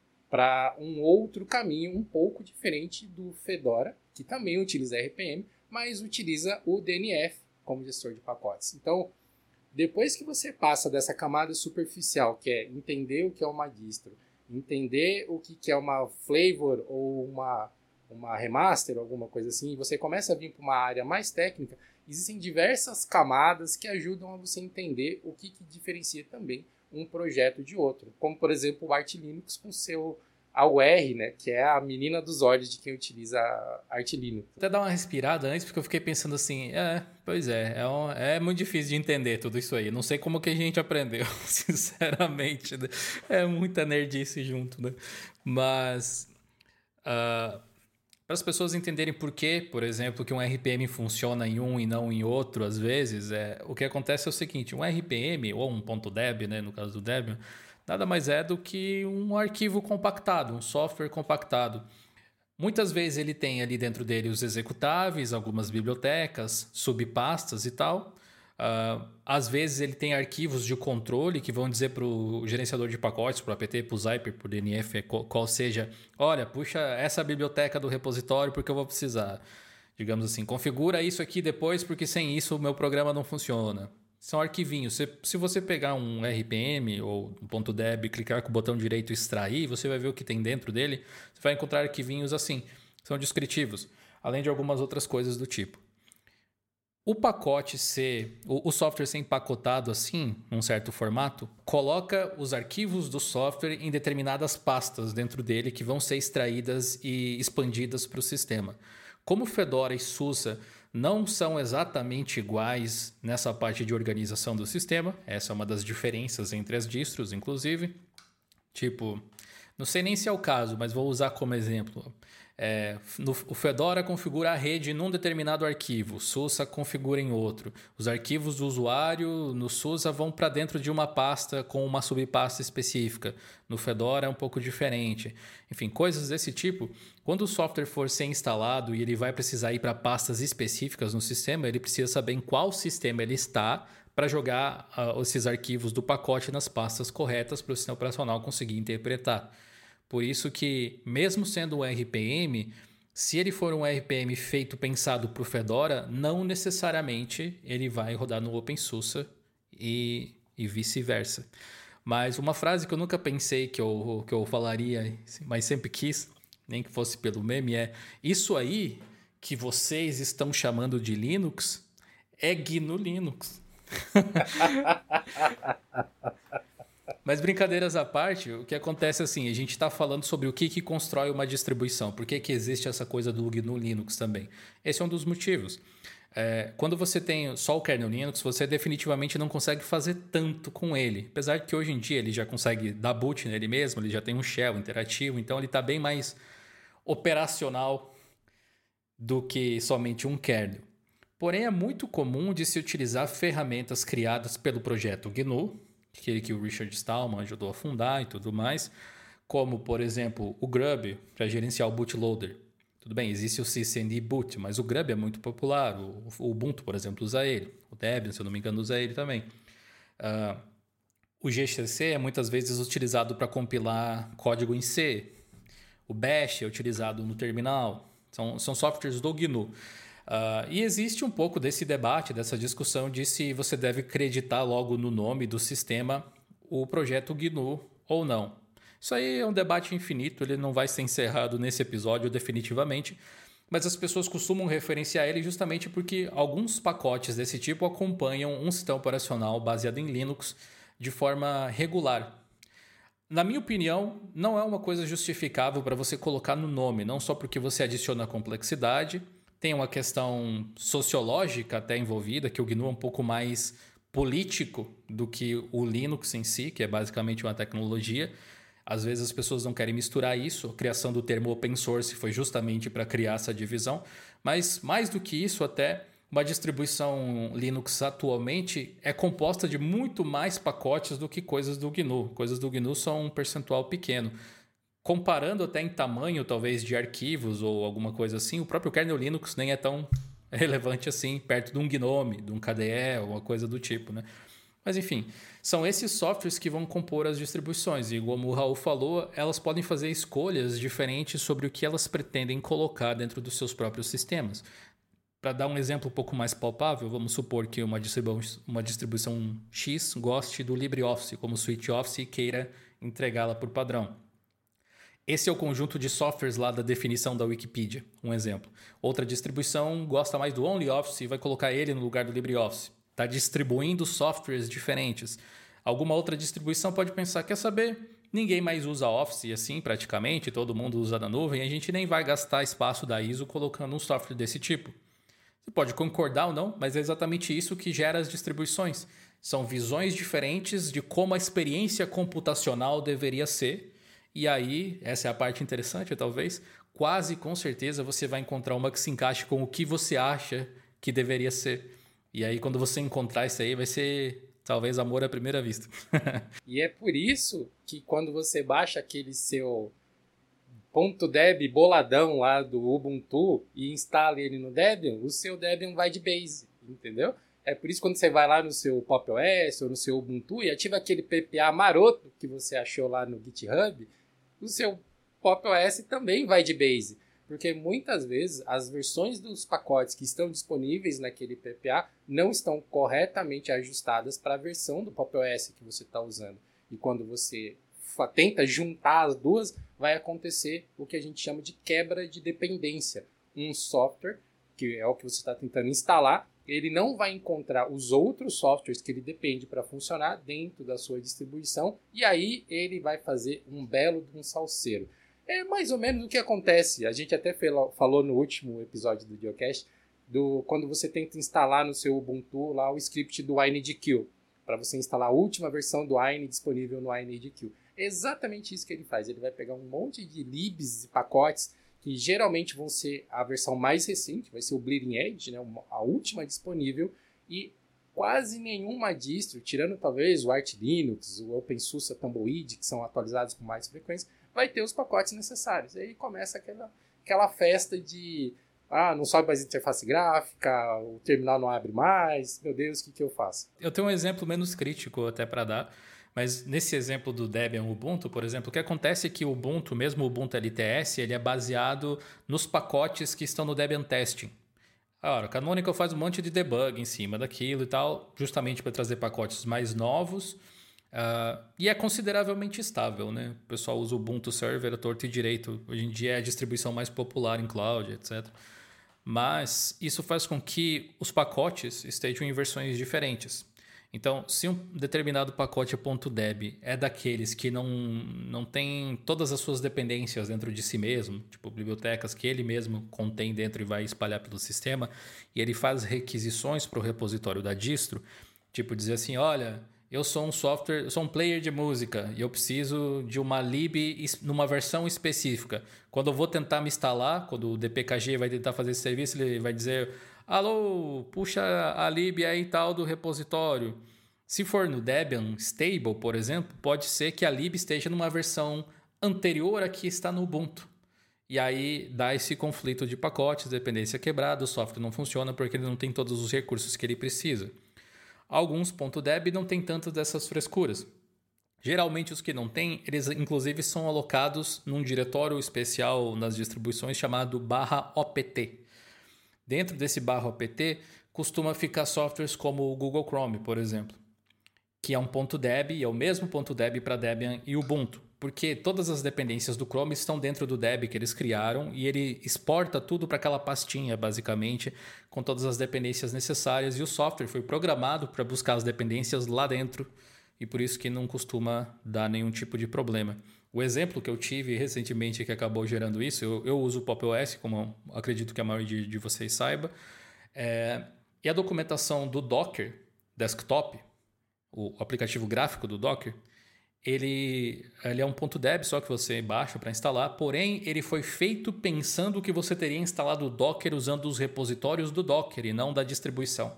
para um outro caminho um pouco diferente do Fedora, que também utiliza R P M, mas utiliza o D N F como gestor de pacotes. Então, depois que você passa dessa camada superficial, que é entender o que é uma distro, entender o que é uma flavor ou uma, uma remaster, alguma coisa assim, e você começa a vir para uma área mais técnica, existem diversas camadas que ajudam a você entender o que, que diferencia também um projeto de outro. Como, por exemplo, o Arch Linux com seu A U R, né, que é a menina dos olhos de quem utiliza Arch Linux. Vou até dar uma respirada antes, porque eu fiquei pensando assim, é, pois é, é, um, é muito difícil de entender tudo isso aí. Não sei como que a gente aprendeu, sinceramente. Né? É muita nerdice junto, né? Mas, uh, para as pessoas entenderem por que, por exemplo, que um R P M funciona em um e não em outro, às vezes, é, o que acontece é o seguinte, um R P M, ou um .deb, né, no caso do Debian, nada mais é do que um arquivo compactado, um software compactado. Muitas vezes ele tem ali dentro dele os executáveis, algumas bibliotecas, subpastas e tal. Uh, às vezes ele tem arquivos de controle que vão dizer para o gerenciador de pacotes, para o apt, para o Zyper, para o D N F, qual seja, olha, puxa essa biblioteca do repositório porque eu vou precisar. Digamos assim, configura isso aqui depois porque sem isso o meu programa não funciona. São arquivinhos. Se, se você pegar um R P M ou um .deb, clicar com o botão direito e extrair, você vai ver o que tem dentro dele. Você vai encontrar arquivinhos assim. São descritivos, além de algumas outras coisas do tipo. O pacote ser, o, o software ser empacotado assim, num certo formato, coloca os arquivos do software em determinadas pastas dentro dele que vão ser extraídas e expandidas para o sistema. Como Fedora e SUSE não são exatamente iguais nessa parte de organização do sistema, essa é uma das diferenças entre as distros, inclusive. Tipo, não sei nem se é o caso, mas vou usar como exemplo. É, no, o Fedora configura a rede num determinado arquivo, o SUSE configura em outro. Os arquivos do usuário no SUSE vão para dentro de uma pasta com uma subpasta específica. No Fedora é um pouco diferente. Enfim, coisas desse tipo. Quando o software for ser instalado e ele vai precisar ir para pastas específicas no sistema, ele precisa saber em qual sistema ele está para jogar uh, esses arquivos do pacote nas pastas corretas para o sistema operacional conseguir interpretar. Por isso que, mesmo sendo um R P M, se ele for um R P M feito, pensado para o Fedora, não necessariamente ele vai rodar no OpenSUSE e, e vice-versa. Mas uma frase que eu nunca pensei que eu, que eu falaria, mas sempre quis, nem que fosse pelo meme, é: isso aí que vocês estão chamando de Linux é G N U Linux. Mas brincadeiras à parte, o que acontece assim, a gente está falando sobre o que, que constrói uma distribuição, por que, que existe essa coisa do G N U Linux também. Esse é um dos motivos. É, quando você tem só o kernel Linux, você definitivamente não consegue fazer tanto com ele. Apesar de que hoje em dia ele já consegue dar boot nele mesmo, ele já tem um shell interativo, então ele está bem mais operacional do que somente um kernel. Porém, é muito comum de se utilizar ferramentas criadas pelo projeto G N U, aquele que o Richard Stallman ajudou a fundar e tudo mais, como, por exemplo, o Grub, para gerenciar o bootloader. Tudo bem, existe o sysemd boot, mas o Grub é muito popular, o, o Ubuntu, por exemplo, usa ele, o Debian, se eu não me engano, usa ele também. Uh, o G C C é muitas vezes utilizado para compilar código em C, o Bash é utilizado no terminal, são, são softwares do G N U. Uh, e existe um pouco desse debate, dessa discussão de se você deve acreditar logo no nome do sistema o projeto G N U ou não. Isso aí é um debate infinito, ele não vai ser encerrado nesse episódio definitivamente, mas as pessoas costumam referenciar ele justamente porque alguns pacotes desse tipo acompanham um sistema operacional baseado em Linux de forma regular. Na minha opinião, não é uma coisa justificável para você colocar no nome, não só porque você adiciona complexidade. Tem uma questão sociológica até envolvida, que o G N U é um pouco mais político do que o Linux em si, que é basicamente uma tecnologia. Às vezes as pessoas não querem misturar isso. A criação do termo open source foi justamente para criar essa divisão. Mas mais do que isso, até uma distribuição Linux atualmente é composta de muito mais pacotes do que coisas do G N U. Coisas do G N U são um percentual pequeno. Comparando até em tamanho, talvez, de arquivos ou alguma coisa assim, o próprio kernel Linux nem é tão relevante assim, perto de um Gnome, de um K D E, ou uma coisa do tipo, né? Mas, enfim, são esses softwares que vão compor as distribuições. E, como o Raul falou, elas podem fazer escolhas diferentes sobre o que elas pretendem colocar dentro dos seus próprios sistemas. Para dar um exemplo um pouco mais palpável, vamos supor que uma distribuição, uma distribuição X goste do LibreOffice como suite Office e queira entregá-la por padrão. Esse é o conjunto de softwares lá da definição da Wikipedia, um exemplo. Outra distribuição gosta mais do OnlyOffice e vai colocar ele no lugar do LibreOffice. Está distribuindo softwares diferentes. Alguma outra distribuição pode pensar, quer saber? Ninguém mais usa Office assim praticamente, todo mundo usa na nuvem, a gente nem vai gastar espaço da I S O colocando um software desse tipo. Você pode concordar ou não, mas é exatamente isso que gera as distribuições. São visões diferentes de como a experiência computacional deveria ser. E aí, essa é a parte interessante, talvez, quase com certeza você vai encontrar uma que se encaixe com o que você acha que deveria ser. E aí, quando você encontrar isso aí, vai ser, talvez, amor à primeira vista. E é por isso que quando você baixa aquele seu .deb boladão lá do Ubuntu e instala ele no Debian, o seu Debian vai de base, entendeu? É por isso que quando você vai lá no seu Pop! O S ou no seu Ubuntu e ativa aquele P P A maroto que você achou lá no GitHub, o seu Pop! O S também vai de base. Porque muitas vezes as versões dos pacotes que estão disponíveis naquele P P A não estão corretamente ajustadas para a versão do Pop! O S que você está usando. E quando você tenta juntar as duas, vai acontecer o que a gente chama de quebra de dependência. Um software, que é o que você está tentando instalar, ele não vai encontrar os outros softwares que ele depende para funcionar dentro da sua distribuição, e aí ele vai fazer um belo de um salseiro. É mais ou menos o que acontece, a gente até falou no último episódio do Geocast, do, quando você tenta instalar no seu Ubuntu lá o script do inedq, para você instalar a última versão do Wine disponível no inedq. É exatamente isso que ele faz, ele vai pegar um monte de libs e pacotes que geralmente vão ser a versão mais recente, vai ser o Bleeding Edge, né, a última disponível, e quase nenhuma distro, tirando talvez o Arch Linux, o OpenSUSE, a Tumbleweed, que são atualizados com mais frequência, vai ter os pacotes necessários. Aí começa aquela, aquela festa de, ah, não sobe mais interface gráfica, o terminal não abre mais, meu Deus, o que, que eu faço? Eu tenho um exemplo menos crítico até para dar, mas nesse exemplo do Debian Ubuntu, por exemplo, o que acontece é que o Ubuntu, mesmo o Ubuntu L T S, ele é baseado nos pacotes que estão no Debian Testing. Ora, a Canonical faz um monte de debug em cima daquilo e tal, justamente para trazer pacotes mais novos, uh, e é consideravelmente estável, né? O pessoal usa o Ubuntu Server a torto e direito. Hoje em dia é a distribuição mais popular em cloud, etcétera. Mas isso faz com que os pacotes estejam em versões diferentes. Então, se um determinado pacote .deb é daqueles que não, não tem todas as suas dependências dentro de si mesmo, tipo bibliotecas que ele mesmo contém dentro e vai espalhar pelo sistema, e ele faz requisições para o repositório da distro, tipo dizer assim, olha, eu sou um software, eu sou um player de música e eu preciso de uma lib numa versão específica. Quando eu vou tentar me instalar, quando o D P K G vai tentar fazer esse serviço, ele vai dizer... Alô, puxa a lib aí tal do repositório. Se for no Debian Stable, por exemplo, pode ser que a lib esteja numa versão anterior a que está no Ubuntu. E aí dá esse conflito de pacotes, dependência quebrada, o software não funciona porque ele não tem todos os recursos que ele precisa. Alguns .deb não tem tantas dessas frescuras. Geralmente os que não têm, eles inclusive são alocados num diretório especial nas distribuições chamado barra opt. Dentro desse barra opt, costuma ficar softwares como o Google Chrome, por exemplo, que é um .deb e é o mesmo .deb para Debian e Ubuntu, porque todas as dependências do Chrome estão dentro do Deb que eles criaram e ele exporta tudo para aquela pastinha, basicamente, com todas as dependências necessárias, e o software foi programado para buscar as dependências lá dentro e por isso que não costuma dar nenhum tipo de problema. O exemplo que eu tive recentemente que acabou gerando isso, eu, eu uso o Pop! O S, como acredito que a maioria de, de vocês saiba, é, e a documentação do Docker Desktop, o aplicativo gráfico do Docker, ele, ele é um .deb só que você baixa para instalar, porém ele foi feito pensando que você teria instalado o Docker usando os repositórios do Docker e não da distribuição.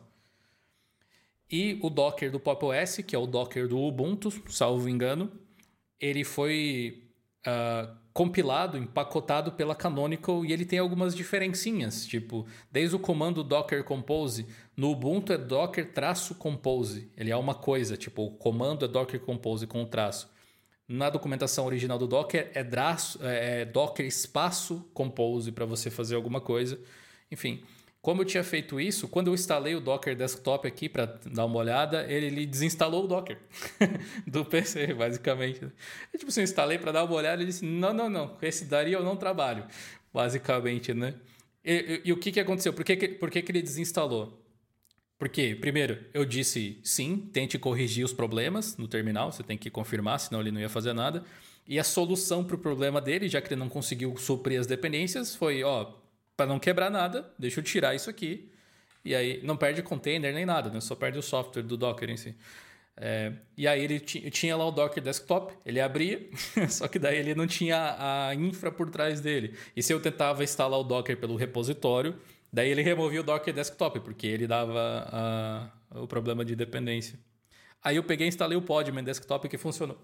E o Docker do Pop! O S, que é o Docker do Ubuntu, salvo engano, ele foi uh, compilado, empacotado pela Canonical e ele tem algumas diferencinhas, tipo, desde o comando docker compose, no Ubuntu é docker-compose, ele é uma coisa, tipo, o comando é docker compose com um traço. Na documentação original do Docker é, draço, é docker espaço compose para você fazer alguma coisa, enfim... Como eu tinha feito isso, quando eu instalei o Docker Desktop aqui para dar uma olhada, ele, ele desinstalou o Docker do P C, basicamente. E, tipo, assim, eu instalei para dar uma olhada e disse, não, não, não, com esse daí eu não trabalho, basicamente, né? E, e, e o que, que aconteceu? Por que, que, por que, que ele desinstalou? Porque, primeiro, eu disse sim, tente corrigir os problemas no terminal, você tem que confirmar, senão ele não ia fazer nada. E a solução para o problema dele, já que ele não conseguiu suprir as dependências, foi, ó... Para não quebrar nada, deixa eu tirar isso aqui. E aí não perde container nem nada, né? Só perde o software do Docker em si. É, e aí ele t- tinha lá o Docker Desktop, ele abria, só que daí ele não tinha a infra por trás dele. E se eu tentava instalar o Docker pelo repositório, daí ele removia o Docker Desktop, porque ele dava a, o problema de dependência. Aí eu peguei e instalei o Podman Desktop que funcionou.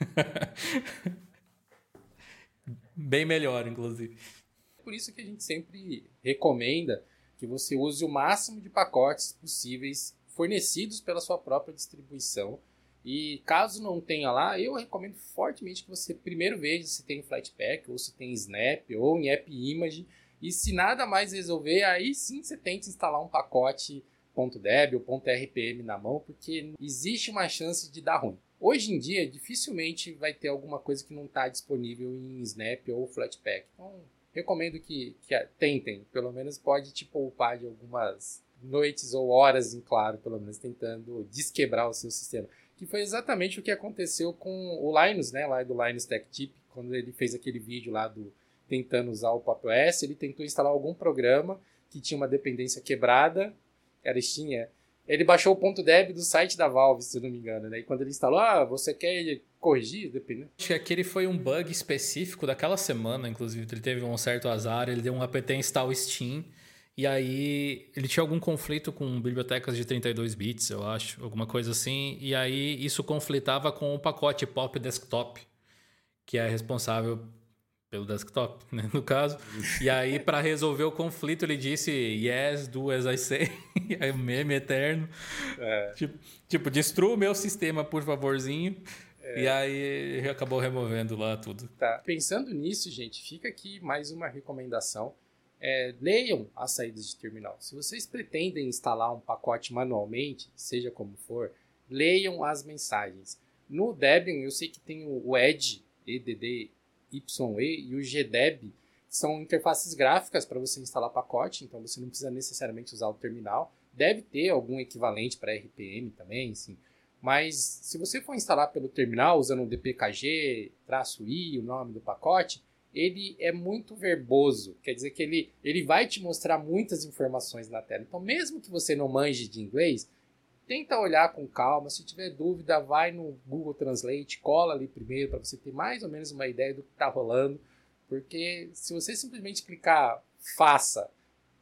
Bem melhor, inclusive. Por isso que a gente sempre recomenda que você use o máximo de pacotes possíveis fornecidos pela sua própria distribuição. E caso não tenha lá, eu recomendo fortemente que você primeiro veja se tem Flatpak, ou se tem Snap, ou em AppImage. E se nada mais resolver, aí sim você tenta instalar um pacote .deb ou .rpm na mão, porque existe uma chance de dar ruim. Hoje em dia, dificilmente vai ter alguma coisa que não está disponível em Snap ou Flatpak. Então, recomendo que, que tentem. Pelo menos pode te poupar de algumas noites ou horas em claro, pelo menos, tentando desquebrar o seu sistema. Que foi exatamente o que aconteceu com o Linus, né, lá do Linus Tech Tip, quando ele fez aquele vídeo lá do tentando usar o Pop! O S, ele tentou instalar algum programa que tinha uma dependência quebrada, era Steam, é. Ele baixou o ponto .deb do site da Valve, se eu não me engano, né? E quando ele instalou, ah, você quer corrigir? Depende. Acho que aquele foi um bug específico daquela semana, inclusive. Ele teve um certo azar, ele deu um apt install Steam, e aí ele tinha algum conflito com bibliotecas de trinta e dois bits, eu acho, alguma coisa assim, e aí isso conflitava com o pacote Pop! Desktop, que é responsável pelo desktop, né, no caso. E aí, para resolver o conflito, ele disse yes, do as I say. Aí, meme eterno. É. Tipo, tipo, destrua o meu sistema, por favorzinho. É. E aí, ele acabou removendo lá tudo. Tá. Pensando nisso, gente, fica aqui mais uma recomendação. É, leiam as saídas de terminal. Se vocês pretendem instalar um pacote manualmente, seja como for, leiam as mensagens. No Debian, eu sei que tem o Edge, E D D Y E e o G D E B, são interfaces gráficas para você instalar pacote, então você não precisa necessariamente usar o terminal. Deve ter algum equivalente para R P M também, sim. Mas se você for instalar pelo terminal usando o D P K G-I, o nome do pacote, ele é muito verboso, quer dizer que ele, ele vai te mostrar muitas informações na tela. Então, mesmo que você não manje de inglês, tenta olhar com calma. Se tiver dúvida, vai no Google Translate, cola ali primeiro para você ter mais ou menos uma ideia do que está rolando. Porque se você simplesmente clicar faça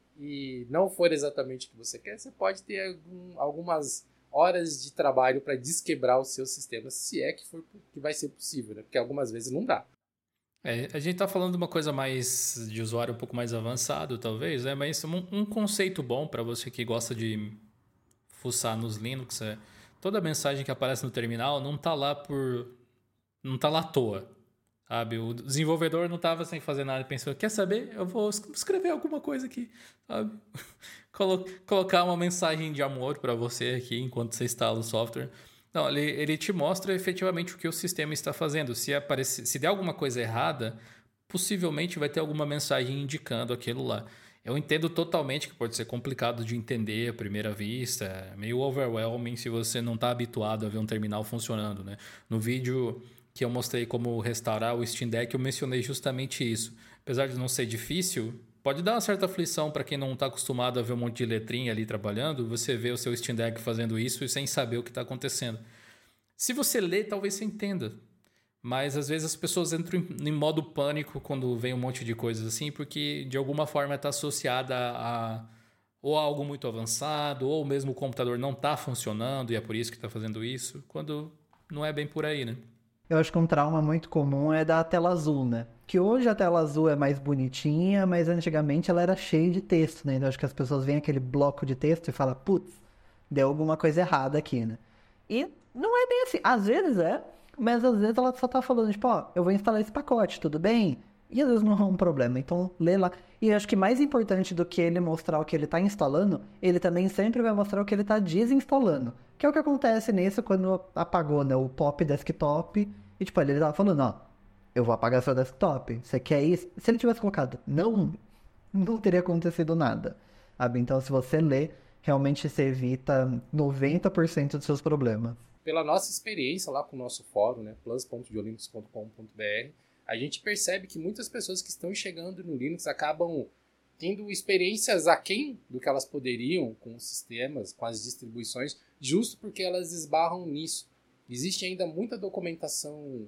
e não for exatamente o que você quer, você pode ter algum, algumas horas de trabalho para desquebrar o seu sistema, se é que, for, que vai ser possível, né? Porque algumas vezes não dá. É, a gente está falando de uma coisa mais de usuário um pouco mais avançado, talvez, né? Mas um, um conceito bom para você que gosta de fuçar nos Linux, é, toda mensagem que aparece no terminal não tá lá por não tá lá à toa, sabe? O desenvolvedor não estava sem fazer nada e pensou, quer saber? Eu vou escrever alguma coisa aqui, sabe? Colo- colocar uma mensagem de amor para você aqui enquanto você instala o software. Não, ele, ele te mostra efetivamente o que o sistema está fazendo. Se aparecer, se der alguma coisa errada, possivelmente vai ter alguma mensagem indicando aquilo lá. Eu entendo totalmente que pode ser complicado de entender à primeira vista, é meio overwhelming se você não está habituado a ver um terminal funcionando, né? No vídeo que eu mostrei como restaurar o Steam Deck, eu mencionei justamente isso. Apesar de não ser difícil, pode dar uma certa aflição para quem não está acostumado a ver um monte de letrinha ali trabalhando, você vê o seu Steam Deck fazendo isso e sem saber o que está acontecendo. Se você ler, talvez você entenda. Mas às vezes as pessoas entram em, em modo pânico quando vem um monte de coisas assim, porque de alguma forma está associada a ou a algo muito avançado, ou mesmo o computador não está funcionando e é por isso que está fazendo isso, quando não é bem por aí, né? Eu acho que um trauma muito comum é da tela azul, né? Que hoje a tela azul é mais bonitinha, mas antigamente ela era cheia de texto, né? Então acho que as pessoas veem aquele bloco de texto e falam, putz, deu alguma coisa errada aqui, né? E não é bem assim. Às vezes é, mas às vezes ela só tá falando, tipo, ó, eu vou instalar esse pacote, tudo bem? E às vezes não é um problema, então lê lá. E eu acho que mais importante do que ele mostrar o que ele tá instalando, ele também sempre vai mostrar o que ele tá desinstalando. Que é o que acontece nisso quando apagou, né, o Pop! Desktop. E tipo, ele tava falando, ó, eu vou apagar seu desktop. Você quer isso? Se ele tivesse colocado não, não teria acontecido nada. Sabe? Então se você lê, realmente você evita noventa por cento dos seus problemas. Pela nossa experiência lá com o nosso fórum, né, plus ponto diolinux ponto com ponto br, a gente percebe que muitas pessoas que estão chegando no Linux acabam tendo experiências aquém do que elas poderiam com os sistemas, com as distribuições, justo porque elas esbarram nisso. Existe ainda muita documentação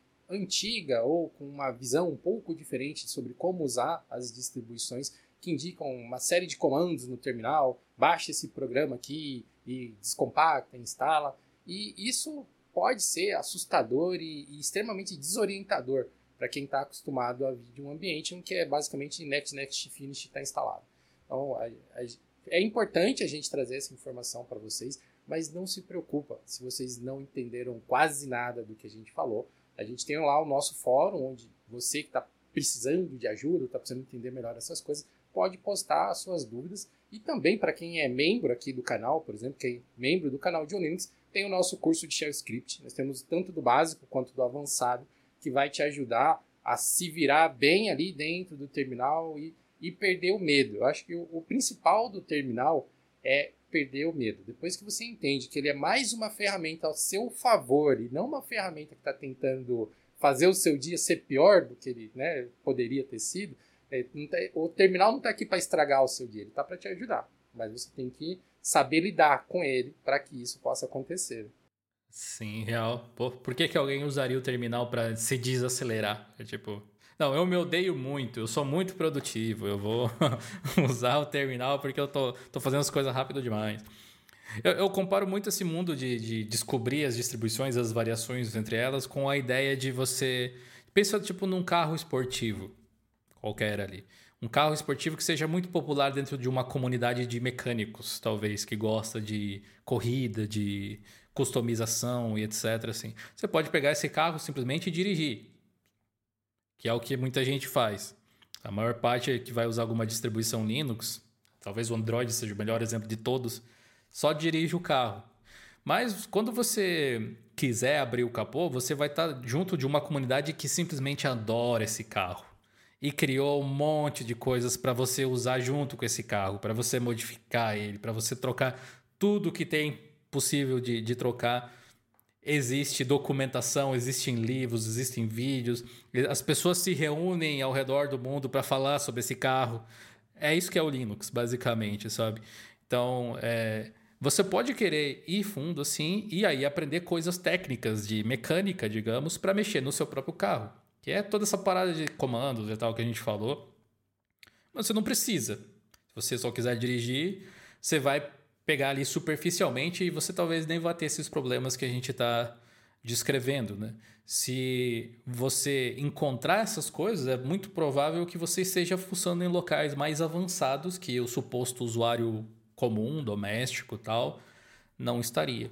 antiga ou com uma visão um pouco diferente sobre como usar as distribuições, que indicam uma série de comandos no terminal, baixa esse programa aqui e descompacta, instala. E isso pode ser assustador e, e extremamente desorientador para quem está acostumado a vir de um ambiente em que é basicamente next, next, finish está instalado. Então, a, a, é importante a gente trazer essa informação para vocês, mas não se preocupa se vocês não entenderam quase nada do que a gente falou. A gente tem lá o nosso fórum, onde você que está precisando de ajuda, está precisando entender melhor essas coisas, pode postar as suas dúvidas. E também para quem é membro aqui do canal, por exemplo, quem é membro do canal de Linux, tem o nosso curso de Shell Script. Nós temos tanto do básico quanto do avançado, que vai te ajudar a se virar bem ali dentro do terminal e, e perder o medo. Eu acho que o, o principal do terminal é perder o medo. Depois que você entende que ele é mais uma ferramenta ao seu favor e não uma ferramenta que está tentando fazer o seu dia ser pior do que ele, né, poderia ter sido, é, tá, o terminal não está aqui para estragar o seu dia, ele está para te ajudar. Mas você tem que saber lidar com ele para que isso possa acontecer. Sim, real. Pô, por que, que alguém usaria o terminal para se desacelerar? É tipo, não, eu me odeio muito, eu sou muito produtivo, eu vou usar o terminal porque eu tô, tô fazendo as coisas rápido demais. Eu, eu comparo muito esse mundo de, de descobrir as distribuições, as variações entre elas, com a ideia de você... Pensa tipo num carro esportivo, qualquer ali. Um carro esportivo que seja muito popular dentro de uma comunidade de mecânicos, talvez, que gosta de corrida, de customização e etc. Assim. Você pode pegar esse carro simplesmente e dirigir, que é o que muita gente faz. A maior parte que vai usar alguma distribuição Linux, talvez o Android seja o melhor exemplo de todos, só dirige o carro. Mas quando você quiser abrir o capô, você vai estar junto de uma comunidade que simplesmente adora esse carro e criou um monte de coisas para você usar junto com esse carro, para você modificar ele, para você trocar tudo que tem possível de, de trocar. Existe documentação, existem livros, existem vídeos, as pessoas se reúnem ao redor do mundo para falar sobre esse carro. É isso que é o Linux, basicamente, sabe? Então, é, você pode querer ir fundo assim e aí aprender coisas técnicas de mecânica, digamos, para mexer no seu próprio carro, que é toda essa parada de comandos e tal que a gente falou. Mas você não precisa. Se você só quiser dirigir, você vai pegar ali superficialmente e você talvez nem vá ter esses problemas que a gente está descrevendo, né? Se você encontrar essas coisas, é muito provável que você esteja fuçando em locais mais avançados que o suposto usuário comum, doméstico e tal, não estaria.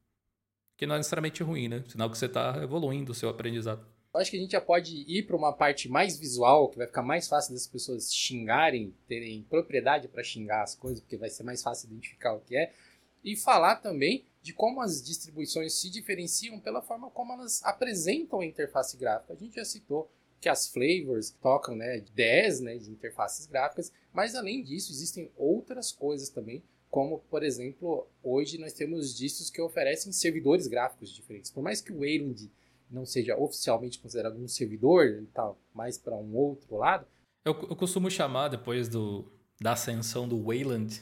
Que não é necessariamente ruim, né? Sinal que você está evoluindo o seu aprendizado. Eu acho que a gente já pode ir para uma parte mais visual, que vai ficar mais fácil das pessoas xingarem, terem propriedade para xingar as coisas, porque vai ser mais fácil identificar o que é, e falar também de como as distribuições se diferenciam pela forma como elas apresentam a interface gráfica. A gente já citou que as flavors tocam, né, dez, né, de interfaces gráficas, mas além disso existem outras coisas também, como, por exemplo, hoje nós temos distros que oferecem servidores gráficos diferentes. Por mais que o Wayland não seja oficialmente considerado um servidor, ele está mais para um outro lado. Eu, eu costumo chamar, depois do, da ascensão do Wayland,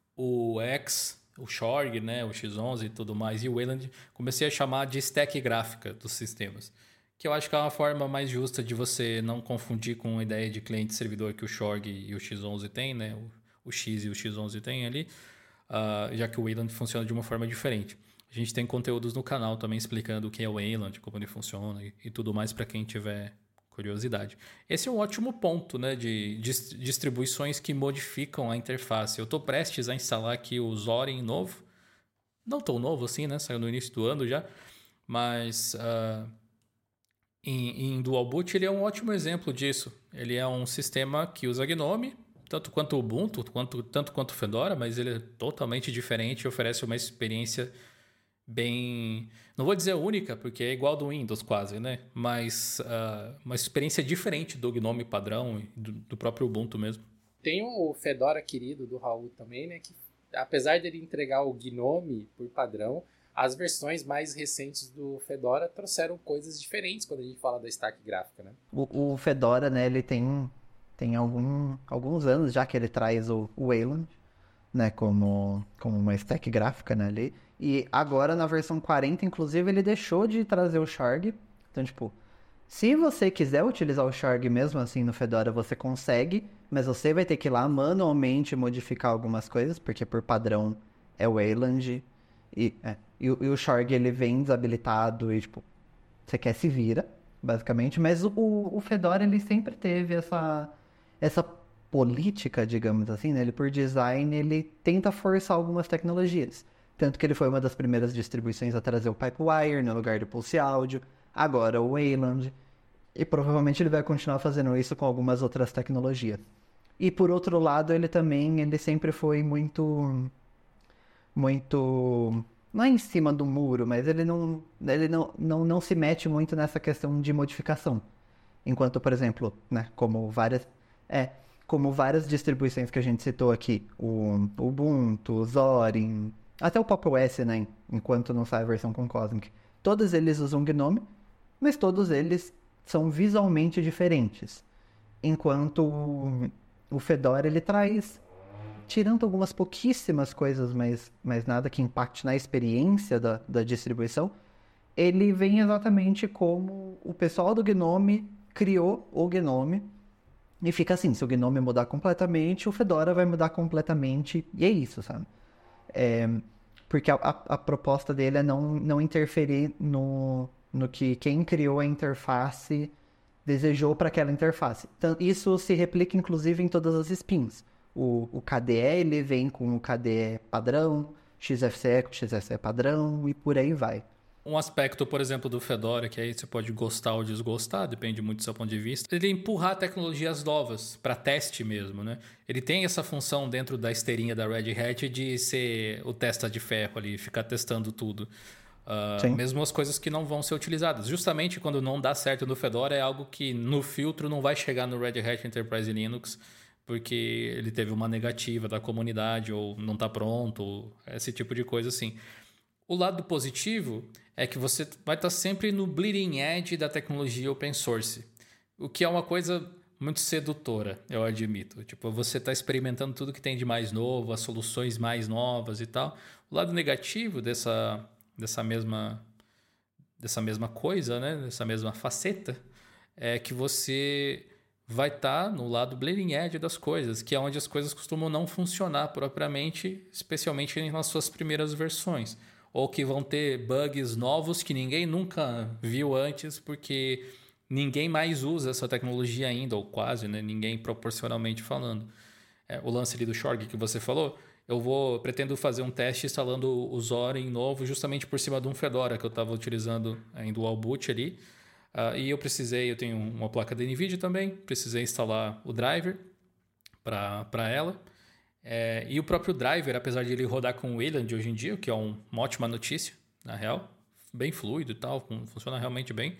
o X, o Xorg, né, o X onze e tudo mais, e o Wayland, comecei a chamar de stack gráfica dos sistemas, que eu acho que é uma forma mais justa de você não confundir com a ideia de cliente-servidor que o Xorg e o X onze tem, né, o, o X e o X onze tem ali, uh, já que o Wayland funciona de uma forma diferente. A gente tem conteúdos no canal também explicando o que é o Wayland, como ele funciona e, e tudo mais para quem tiver curiosidade. Esse é um ótimo ponto, né, de, de distribuições que modificam a interface. Eu estou prestes a instalar aqui o Zorin novo. Não tão novo assim, né? Saiu no início do ano já. Mas uh, em, em Dual Boot ele é um ótimo exemplo disso. Ele é um sistema que usa Gnome, tanto quanto o Ubuntu, quanto, tanto quanto o Fedora, mas ele é totalmente diferente e oferece uma experiência bem, não vou dizer única, porque é igual do Windows quase, né? Mas uh, uma experiência diferente do Gnome padrão e do, do próprio Ubuntu mesmo. Tem o Fedora querido do Raul também, né? Que apesar dele entregar o Gnome por padrão, as versões mais recentes do Fedora trouxeram coisas diferentes quando a gente fala da stack gráfica, né? O, o Fedora, né, ele tem, tem algum, alguns anos já que ele traz o, o Wayland, né, como, como uma stack gráfica, né, ali. E agora, na versão quarenta, inclusive, ele deixou de trazer o Xorg. Então, tipo, se você quiser utilizar o Xorg mesmo assim no Fedora, você consegue, mas você vai ter que ir lá manualmente modificar algumas coisas, porque por padrão é o Wayland. E, é, e, e o Xorg, ele vem desabilitado e, tipo, você quer se vira, basicamente. Mas o, o Fedora, ele sempre teve essa, essa política, digamos assim, né? Ele, por design, ele tenta forçar algumas tecnologias. Tanto que ele foi uma das primeiras distribuições a trazer o Pipewire no lugar do Pulse Audio, agora o Wayland, e provavelmente ele vai continuar fazendo isso com algumas outras tecnologias. E por outro lado, ele também, ele sempre foi muito, muito, não é em cima do muro, mas ele não, ele não, não, não se mete muito nessa questão de modificação. Enquanto, por exemplo, né, como várias, é, como várias distribuições que a gente citou aqui, o Ubuntu, o Zorin, até o Pop! O S, né, enquanto não sai a versão com Cosmic, todos eles usam Gnome, mas todos eles são visualmente diferentes. Enquanto o, o Fedora, ele traz, tirando algumas pouquíssimas coisas, mas, mas nada que impacte na experiência da, da distribuição, ele vem exatamente como o pessoal do Gnome criou o Gnome. E fica assim, se o Gnome mudar completamente, o Fedora vai mudar completamente, e é isso, sabe? É, porque a, a, a proposta dele é não, não interferir no, no que quem criou a interface desejou para aquela interface. Então, isso se replica, inclusive, em todas as spins. O, o K D E, ele vem com o K D E padrão, X F C E com X F C E padrão, e por aí vai. Um aspecto, por exemplo, do Fedora, que aí você pode gostar ou desgostar, depende muito do seu ponto de vista, ele empurrar tecnologias novas para teste mesmo, né? Ele tem essa função dentro da esteirinha da Red Hat de ser o testa de ferro ali, ficar testando tudo. Uh, mesmo as coisas que não vão ser utilizadas. Justamente quando não dá certo no Fedora, é algo que no filtro não vai chegar no Red Hat Enterprise Linux, porque ele teve uma negativa da comunidade, ou não está pronto, ou esse tipo de coisa assim. O lado positivo é que você vai estar sempre no bleeding edge da tecnologia open source, o que é uma coisa muito sedutora, eu admito. Tipo, você está experimentando tudo que tem de mais novo, as soluções mais novas e tal. O lado negativo dessa, dessa, mesma, dessa mesma coisa, né? Dessa mesma faceta, é que você vai estar no lado bleeding edge das coisas, que é onde as coisas costumam não funcionar propriamente, especialmente nas suas primeiras versões. Ou que vão ter bugs novos que ninguém nunca viu antes, porque ninguém mais usa essa tecnologia ainda, ou quase, né? Ninguém proporcionalmente falando. É, o lance ali do Shorg que você falou, eu vou pretendo fazer um teste instalando o Zorin novo justamente por cima de um Fedora que eu estava utilizando em dual boot ali. Uh, e eu precisei, eu tenho uma placa da NVIDIA também, precisei instalar o driver para ela. É, e o próprio driver, apesar de ele rodar com o Wayland hoje em dia, o que é um, uma ótima notícia, na real, bem fluido e tal, funciona realmente bem,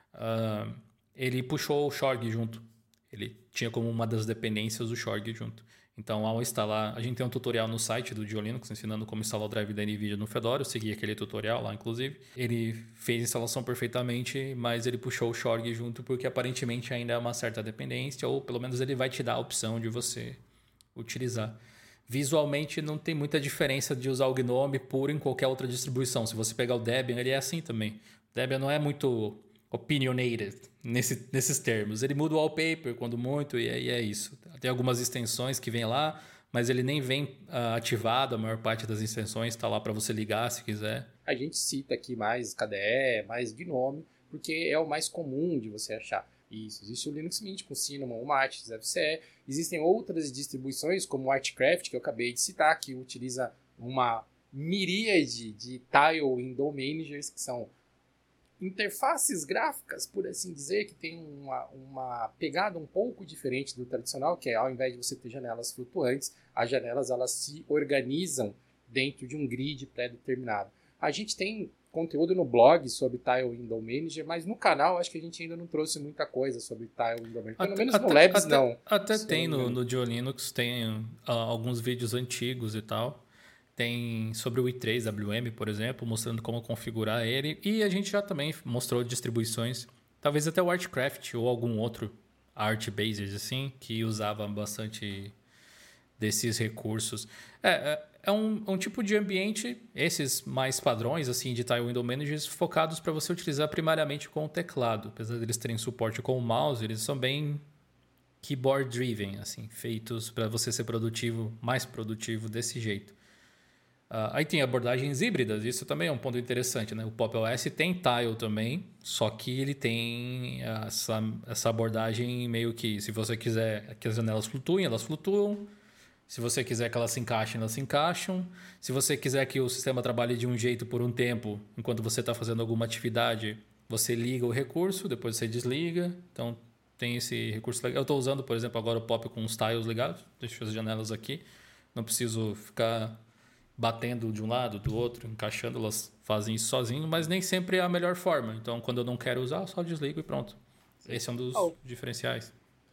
uh, ele puxou o Shorg junto. Ele tinha como uma das dependências o Shorg junto. Então, ao instalar, a gente tem um tutorial no site do GeoLinux ensinando como instalar o drive da NVIDIA no Fedora. Eu segui aquele tutorial lá, inclusive. Ele fez a instalação perfeitamente, mas ele puxou o Shorg junto porque aparentemente ainda é uma certa dependência, ou pelo menos ele vai te dar a opção de você utilizar. Visualmente não tem muita diferença de usar o Gnome puro em qualquer outra distribuição. Se você pegar o Debian, ele é assim também. O Debian não é muito opinionated nesse, nesses termos. Ele muda o wallpaper quando muito e é, é isso. Tem algumas extensões que vem lá, mas ele nem vem uh, ativado. A maior parte das extensões está lá para você ligar se quiser. A gente cita aqui mais K D E, mais Gnome, porque é o mais comum de você achar. Isso, existe o Linux Mint com Cinnamon, o Mate, X F C E. Existem outras distribuições, como o Artcraft, que eu acabei de citar, que utiliza uma miríade de tile window managers, que são interfaces gráficas, por assim dizer, que tem uma, uma pegada um pouco diferente do tradicional, que é, ao invés de você ter janelas flutuantes, as janelas elas se organizam dentro de um grid pré-determinado. A gente tem conteúdo no blog sobre Tile Window Manager, mas no canal acho que a gente ainda não trouxe muita coisa sobre Tile Window Manager. Pelo até, menos no até, Labs até, não. Até tem no, no GeoLinux, tem uh, alguns vídeos antigos e tal. Tem sobre o i três W M, por exemplo, mostrando como configurar ele. E a gente já também mostrou distribuições, talvez até o Artcraft ou algum outro Artbases, assim, que usava bastante desses recursos. É, é, é um, um tipo de ambiente, esses mais padrões assim de Tile Window Managers, focados para você utilizar primariamente com o teclado. Apesar deles terem suporte com o mouse, eles são bem keyboard driven, assim, feitos para você ser produtivo, mais produtivo desse jeito. Uh, aí tem abordagens híbridas, isso também é um ponto interessante, né? O Pop! O S tem Tile também, só que ele tem essa, essa abordagem meio que, se você quiser que as janelas flutuem, elas flutuam. Se você quiser que elas se encaixem, elas se encaixam. Se você quiser que o sistema trabalhe de um jeito por um tempo, enquanto você está fazendo alguma atividade, você liga o recurso, depois você desliga. Então, tem esse recurso legal. Eu estou usando, por exemplo, agora o Pop com os tiles ligados. Deixo as janelas aqui. Não preciso ficar batendo de um lado, do outro, encaixando. Elas fazem isso sozinho, mas nem sempre é a melhor forma. Então, quando eu não quero usar, eu só desligo e pronto. Esse é um dos oh. diferenciais.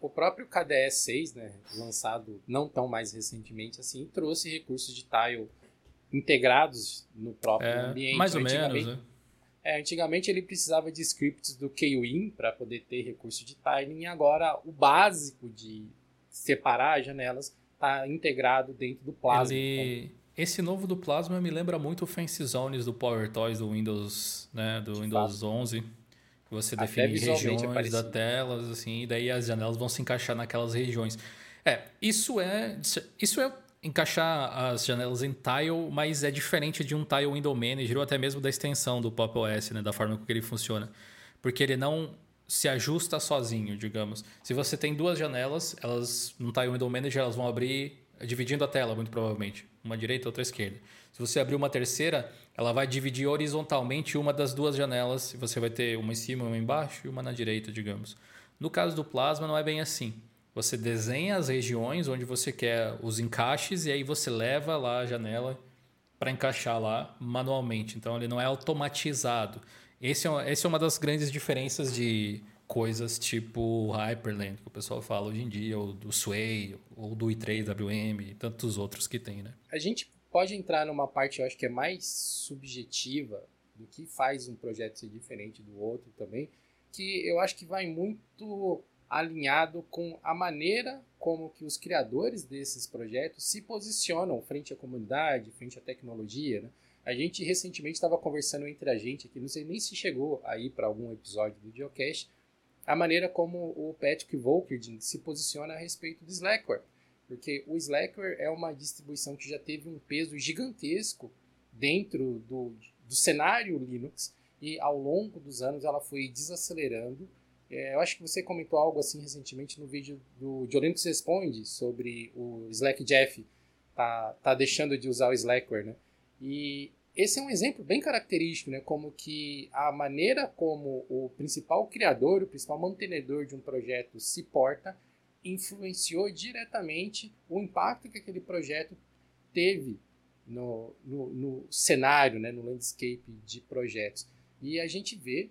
o próprio K D E seis, né, lançado não tão mais recentemente assim, trouxe recursos de tile integrados no próprio É, ambiente. mais ou antigamente, menos, né? é, antigamente ele precisava de scripts do Kwin para poder ter recurso de tiling, e agora o básico de separar as janelas está integrado dentro do Plasma. Ele... Então, Esse novo do Plasma me lembra muito o Fancy Zones do PowerToys do Windows, né, do Windows fato. onze. Que você até define visualmente é regiões da parecido. tela, assim, e daí as janelas vão se encaixar naquelas regiões. É, isso é, isso é encaixar as janelas em tile, mas é diferente de um tile window manager ou até mesmo da extensão do Pop! O S, né, da forma que ele funciona. Porque ele não se ajusta sozinho, digamos. Se você tem duas janelas, elas no tile window manager elas vão abrir dividindo a tela, muito provavelmente. Uma direita, outra esquerda. Se você abrir uma terceira, ela vai dividir horizontalmente uma das duas janelas. E você vai ter uma em cima, uma embaixo e uma na direita, digamos. No caso do Plasma, não é bem assim. Você desenha as regiões onde você quer os encaixes e aí você leva lá a janela para encaixar lá manualmente. Então, ele não é automatizado. Esse é, essa é uma das grandes diferenças de coisas tipo Hyperland, que o pessoal fala hoje em dia, ou do Sway, ou do i três W M e tantos outros que tem, né? A gente pode entrar numa parte, eu acho que é mais subjetiva do que faz um projeto ser diferente do outro também, que eu acho que vai muito alinhado com a maneira como que os criadores desses projetos se posicionam frente à comunidade, frente à tecnologia, né? A gente recentemente estava conversando entre a gente aqui, não sei nem se chegou aí para algum episódio do Geocast, a maneira como o Patrick Volkerding se posiciona a respeito do Slackware. Porque o Slackware é uma distribuição que já teve um peso gigantesco dentro do, do cenário Linux e ao longo dos anos ela foi desacelerando. É, eu acho que você comentou algo assim recentemente no vídeo do Linux Responde sobre o Slackjeff tá, tá deixando de usar o Slackware, né? E esse é um exemplo bem característico, né? Como que a maneira como o principal criador, o principal mantenedor de um projeto se porta influenciou diretamente o impacto que aquele projeto teve no, no, no cenário, né? No landscape de projetos. E a gente vê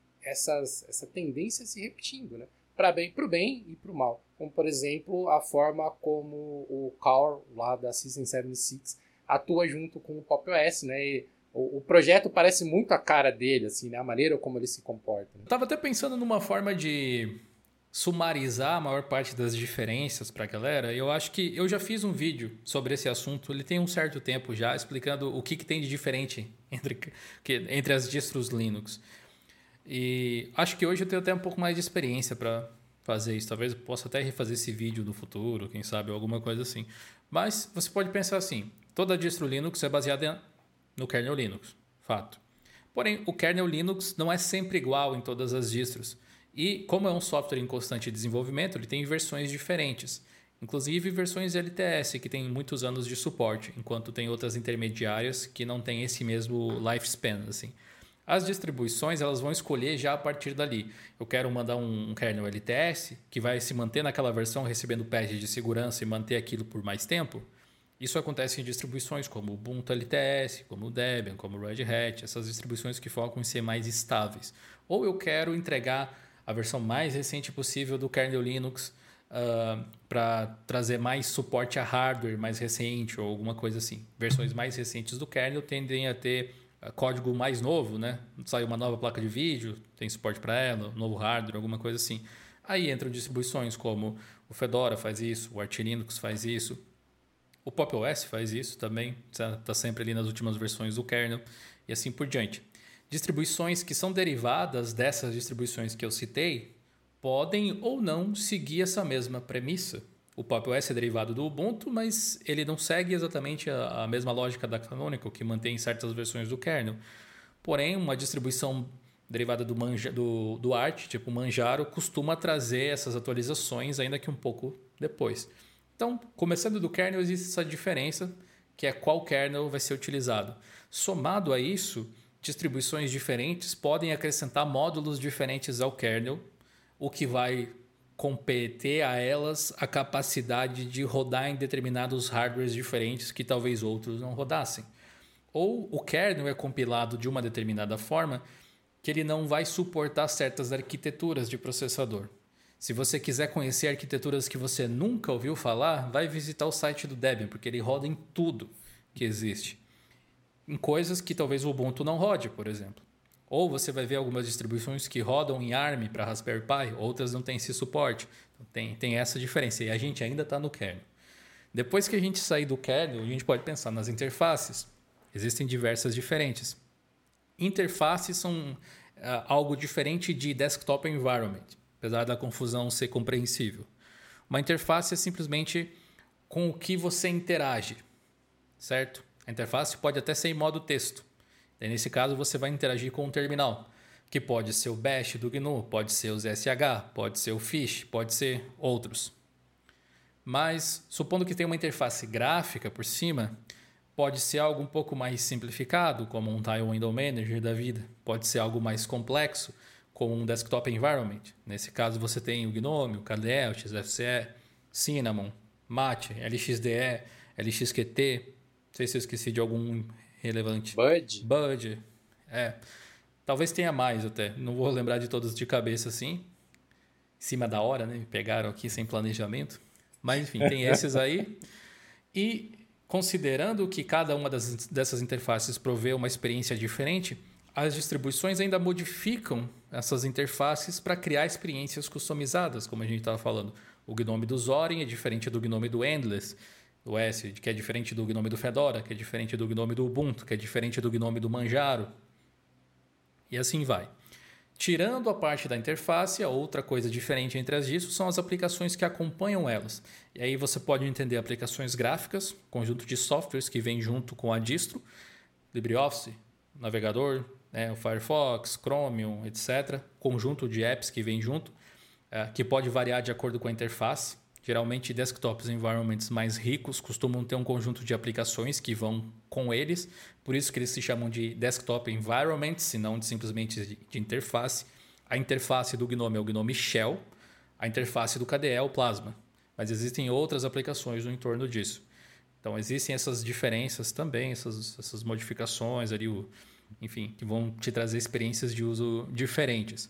essas, essa tendência se repetindo, né? Para bem, para o bem e para o mal. Como, por exemplo, a forma como o Carl, lá da System setenta e seis, atua junto com o Pop! O S, né? E o, o projeto parece muito a cara dele, assim, né? A maneira como ele se comporta. Né? Eu tava até pensando numa forma de sumarizar a maior parte das diferenças para a galera. Eu acho que eu já fiz um vídeo sobre esse assunto, ele tem um certo tempo já, explicando o que, que tem de diferente entre, que, entre as distros Linux. E acho que hoje eu tenho até um pouco mais de experiência para fazer isso. Talvez eu possa até refazer esse vídeo no futuro, quem sabe, alguma coisa assim. Mas você pode pensar assim, toda distro Linux é baseada no kernel Linux, fato. Porém, o kernel Linux não é sempre igual em todas as distros. E como é um software em constante desenvolvimento, ele tem versões diferentes. Inclusive versões L T S, que tem muitos anos de suporte, enquanto tem outras intermediárias que não têm esse mesmo lifespan, assim. As distribuições elas vão escolher já a partir dali. Eu quero mandar um kernel L T S que vai se manter naquela versão recebendo patch de segurança e manter aquilo por mais tempo. Isso acontece em distribuições como o Ubuntu L T S, como o Debian, como o Red Hat, essas distribuições que focam em ser mais estáveis. Ou eu quero entregar a versão mais recente possível do kernel Linux uh, para trazer mais suporte a hardware mais recente ou alguma coisa assim. Versões mais recentes do kernel tendem a ter código mais novo, né? Sai uma nova placa de vídeo, tem suporte para ela, novo hardware, alguma coisa assim. Aí entram distribuições como o Fedora faz isso, o Arch Linux faz isso, o Pop! O S faz isso também, está sempre ali nas últimas versões do kernel e assim por diante. Distribuições que são derivadas dessas distribuições que eu citei podem ou não seguir essa mesma premissa. O Pop! O S é derivado do Ubuntu, mas ele não segue exatamente a, a mesma lógica da Canonical, que mantém certas versões do kernel. Porém, uma distribuição derivada do, Manja, do, do Arch, tipo Manjaro, costuma trazer essas atualizações, ainda que um pouco depois. Então, começando do kernel, existe essa diferença, que é qual kernel vai ser utilizado. Somado a isso, distribuições diferentes podem acrescentar módulos diferentes ao kernel, o que vai competir a elas a capacidade de rodar em determinados hardwares diferentes que talvez outros não rodassem. Ou o kernel é compilado de uma determinada forma que ele não vai suportar certas arquiteturas de processador. Se você quiser conhecer arquiteturas que você nunca ouviu falar, vai visitar o site do Debian, porque ele roda em tudo que existe. Em coisas que talvez o Ubuntu não rode, por exemplo. Ou você vai ver algumas distribuições que rodam em ARM para Raspberry Pi, outras não têm esse suporte. Então, tem, tem essa diferença. E a gente ainda está no kernel. Depois que a gente sair do kernel, a gente pode pensar nas interfaces. Existem diversas diferentes. Interfaces são uh, algo diferente de desktop environment, apesar da confusão ser compreensível. Uma interface é simplesmente com o que você interage, certo? A interface pode até ser em modo texto. E nesse caso, você vai interagir com um terminal, que pode ser o bash do G N U, pode ser o Z S H, pode ser o fish, pode ser outros. Mas, supondo que tenha uma interface gráfica por cima, pode ser algo um pouco mais simplificado, como um Tile Window Manager da vida. Pode ser algo mais complexo, como um Desktop Environment. Nesse caso, você tem o GNOME, o K D E, o X F C E, Cinnamon, Mate, L X D E, L X Q T. Não sei se eu esqueci de algum relevante. Bud. Bud. É. Talvez tenha mais até. Não vou lembrar de todos de cabeça assim. Em cima da hora, né? Me pegaram aqui sem planejamento. Mas, enfim, tem esses aí. E considerando que cada uma das, dessas interfaces provê uma experiência diferente, as distribuições ainda modificam essas interfaces para criar experiências customizadas, como a gente estava falando. O Gnome do Zorin é diferente do Gnome do Endless, do S, que é diferente do Gnome do Fedora, que é diferente do Gnome do Ubuntu, que é diferente do Gnome do Manjaro. E assim vai. Tirando a parte da interface, a outra coisa diferente entre as disso são as aplicações que acompanham elas. E aí você pode entender aplicações gráficas, conjunto de softwares que vem junto com a distro, LibreOffice, navegador, né, o Firefox, Chromium, etcétera. Conjunto de apps que vem junto, é, que pode variar de acordo com a interface. Geralmente, desktops environments mais ricos costumam ter um conjunto de aplicações que vão com eles. Por isso que eles se chamam de desktop environments, e não de, simplesmente de, de interface. A interface do Gnome é o Gnome Shell. A interface do K D E é o Plasma. Mas existem outras aplicações no entorno disso. Então, existem essas diferenças também, essas, essas modificações ali, o, enfim, que vão te trazer experiências de uso diferentes.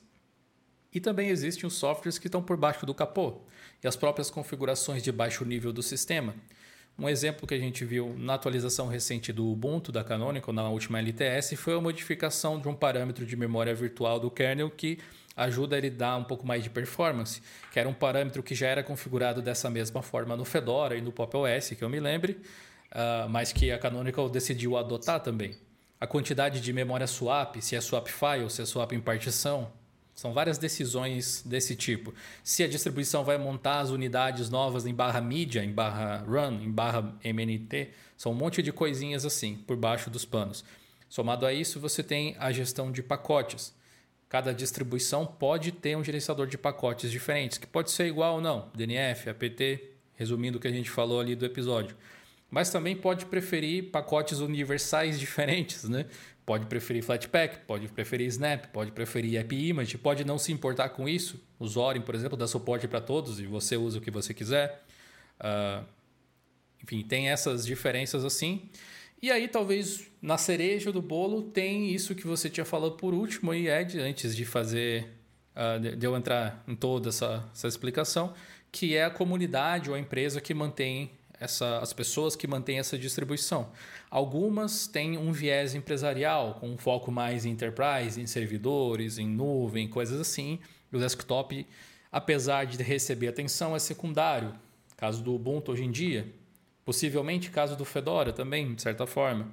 E também existem os softwares que estão por baixo do capô e as próprias configurações de baixo nível do sistema. Um exemplo que a gente viu na atualização recente do Ubuntu, da Canonical, na última L T S, foi a modificação de um parâmetro de memória virtual do kernel que ajuda ele a dar um pouco mais de performance, que era um parâmetro que já era configurado dessa mesma forma no Fedora e no Pop! O S, que eu me lembre, uh, mas que a Canonical decidiu adotar também. A quantidade de memória swap, se é swap file, se é swap em partição. São várias decisões desse tipo. Se a distribuição vai montar as unidades novas em barra mídia, em barra run, em barra M N T, são um monte de coisinhas assim, por baixo dos panos. Somado a isso, você tem a gestão de pacotes. Cada distribuição pode ter um gerenciador de pacotes diferentes, que pode ser igual ou não, D N F, A P T, resumindo o que a gente falou ali do episódio. Mas também pode preferir pacotes universais diferentes, né? Pode preferir Flatpak, pode preferir Snap, pode preferir AppImage, pode não se importar com isso. O Zorin, por exemplo, dá suporte para todos e você usa o que você quiser. Uh, enfim, tem essas diferenças assim. E aí, talvez, na cereja do bolo, tem isso que você tinha falado por último aí, Ed, antes de fazer, uh, de eu entrar em toda essa, essa explicação, que é a comunidade ou a empresa que mantém Essa, as pessoas que mantêm essa distribuição. Algumas têm um viés empresarial, com um foco mais em enterprise, em servidores, em nuvem, coisas assim. O desktop, apesar de receber atenção, é secundário. Caso do Ubuntu hoje em dia. Possivelmente caso do Fedora também, de certa forma.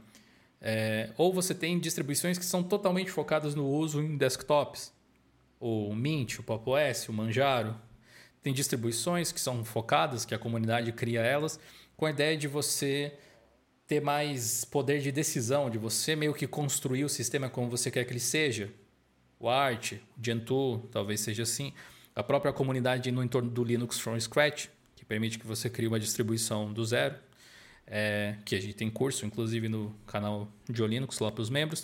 É, ou você tem distribuições que são totalmente focadas no uso em desktops. O Mint, o Pop! O S, o Manjaro. Tem distribuições que são focadas, que a comunidade cria elas, com a ideia de você ter mais poder de decisão, de você meio que construir o sistema como você quer que ele seja. O Arch, o Gentoo, talvez seja assim. A própria comunidade no entorno do Linux from Scratch, que permite que você crie uma distribuição do zero, é, que a gente tem curso, inclusive, no canal de Linux, lá para os membros.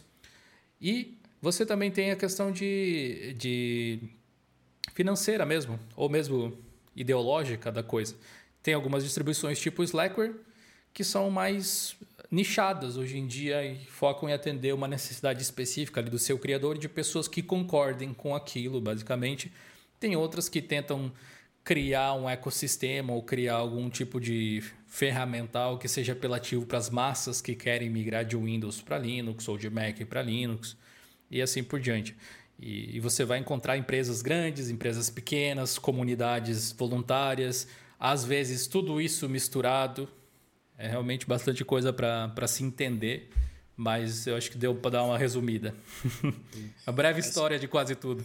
E você também tem a questão de... de financeira mesmo, ou mesmo ideológica da coisa. Tem algumas distribuições tipo Slackware que são mais nichadas hoje em dia e focam em atender uma necessidade específica ali do seu criador e de pessoas que concordem com aquilo, basicamente, Tem outras que tentam criar um ecossistema ou criar algum tipo de ferramental que seja apelativo para as massas que querem migrar de Windows para Linux ou de Mac para Linux e assim por diante. E, e você vai encontrar empresas grandes, empresas pequenas, comunidades voluntárias, às vezes tudo isso misturado. É realmente bastante coisa para se entender, mas eu acho que deu para dar uma resumida. A breve história de quase tudo.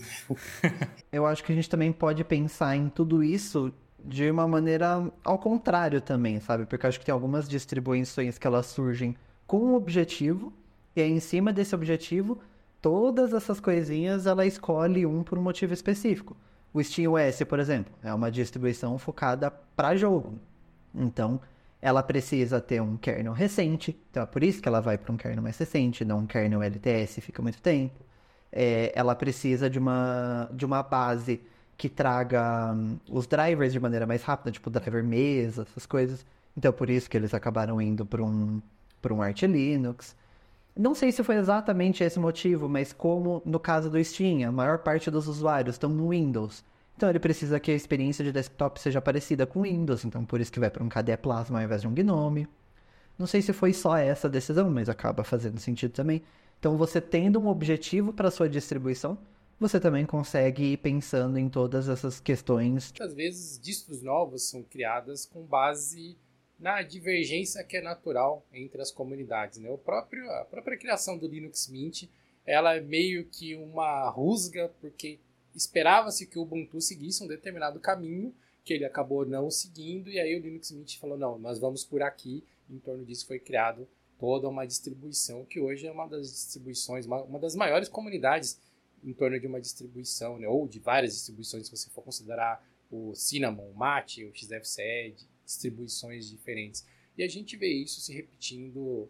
Eu acho que a gente também pode pensar em tudo isso de uma maneira ao contrário também, sabe? Porque eu acho que tem algumas distribuições que elas surgem com um objetivo, e aí em cima desse objetivo, todas essas coisinhas ela escolhe um por um motivo específico. O SteamOS, por exemplo, é uma distribuição focada para jogo. Então, ela precisa ter um kernel recente, então é por isso que ela vai para um kernel mais recente, não um kernel L T S, fica muito tempo. É, ela precisa de uma, de uma base que traga hum, os drivers de maneira mais rápida, tipo driver mesa, essas coisas. Então, por isso que eles acabaram indo para um, para um Arch Linux. Não sei se foi exatamente esse motivo, mas como no caso do Steam, a maior parte dos usuários estão no Windows. Então ele precisa que a experiência de desktop seja parecida com Windows, então por isso que vai para um K D E Plasma ao invés de um Gnome. Não sei se foi só essa decisão, mas acaba fazendo sentido também. Então você tendo um objetivo para sua distribuição, você também consegue ir pensando em todas essas questões. Às vezes distros novas são criadas com base na divergência que é natural entre as comunidades, né? O próprio, a própria criação do Linux Mint, ela é meio que uma rusga, porque esperava-se que o Ubuntu seguisse um determinado caminho, que ele acabou não seguindo, e aí o Linux Mint falou, não, nós vamos por aqui, e em torno disso foi criado toda uma distribuição, que hoje é uma das distribuições, uma, uma das maiores comunidades em torno de uma distribuição, né? Ou de várias distribuições, se você for considerar o Cinnamon, o Mate, o X F C E, distribuições diferentes. E a gente vê isso se repetindo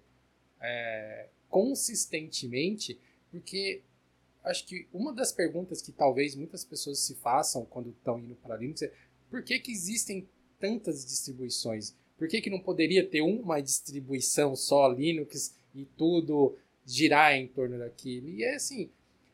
é, consistentemente, porque acho que uma das perguntas que talvez muitas pessoas se façam quando estão indo para Linux é por que que existem tantas distribuições? Por que que não poderia ter uma distribuição só Linux e tudo girar em torno daquilo? E é assim,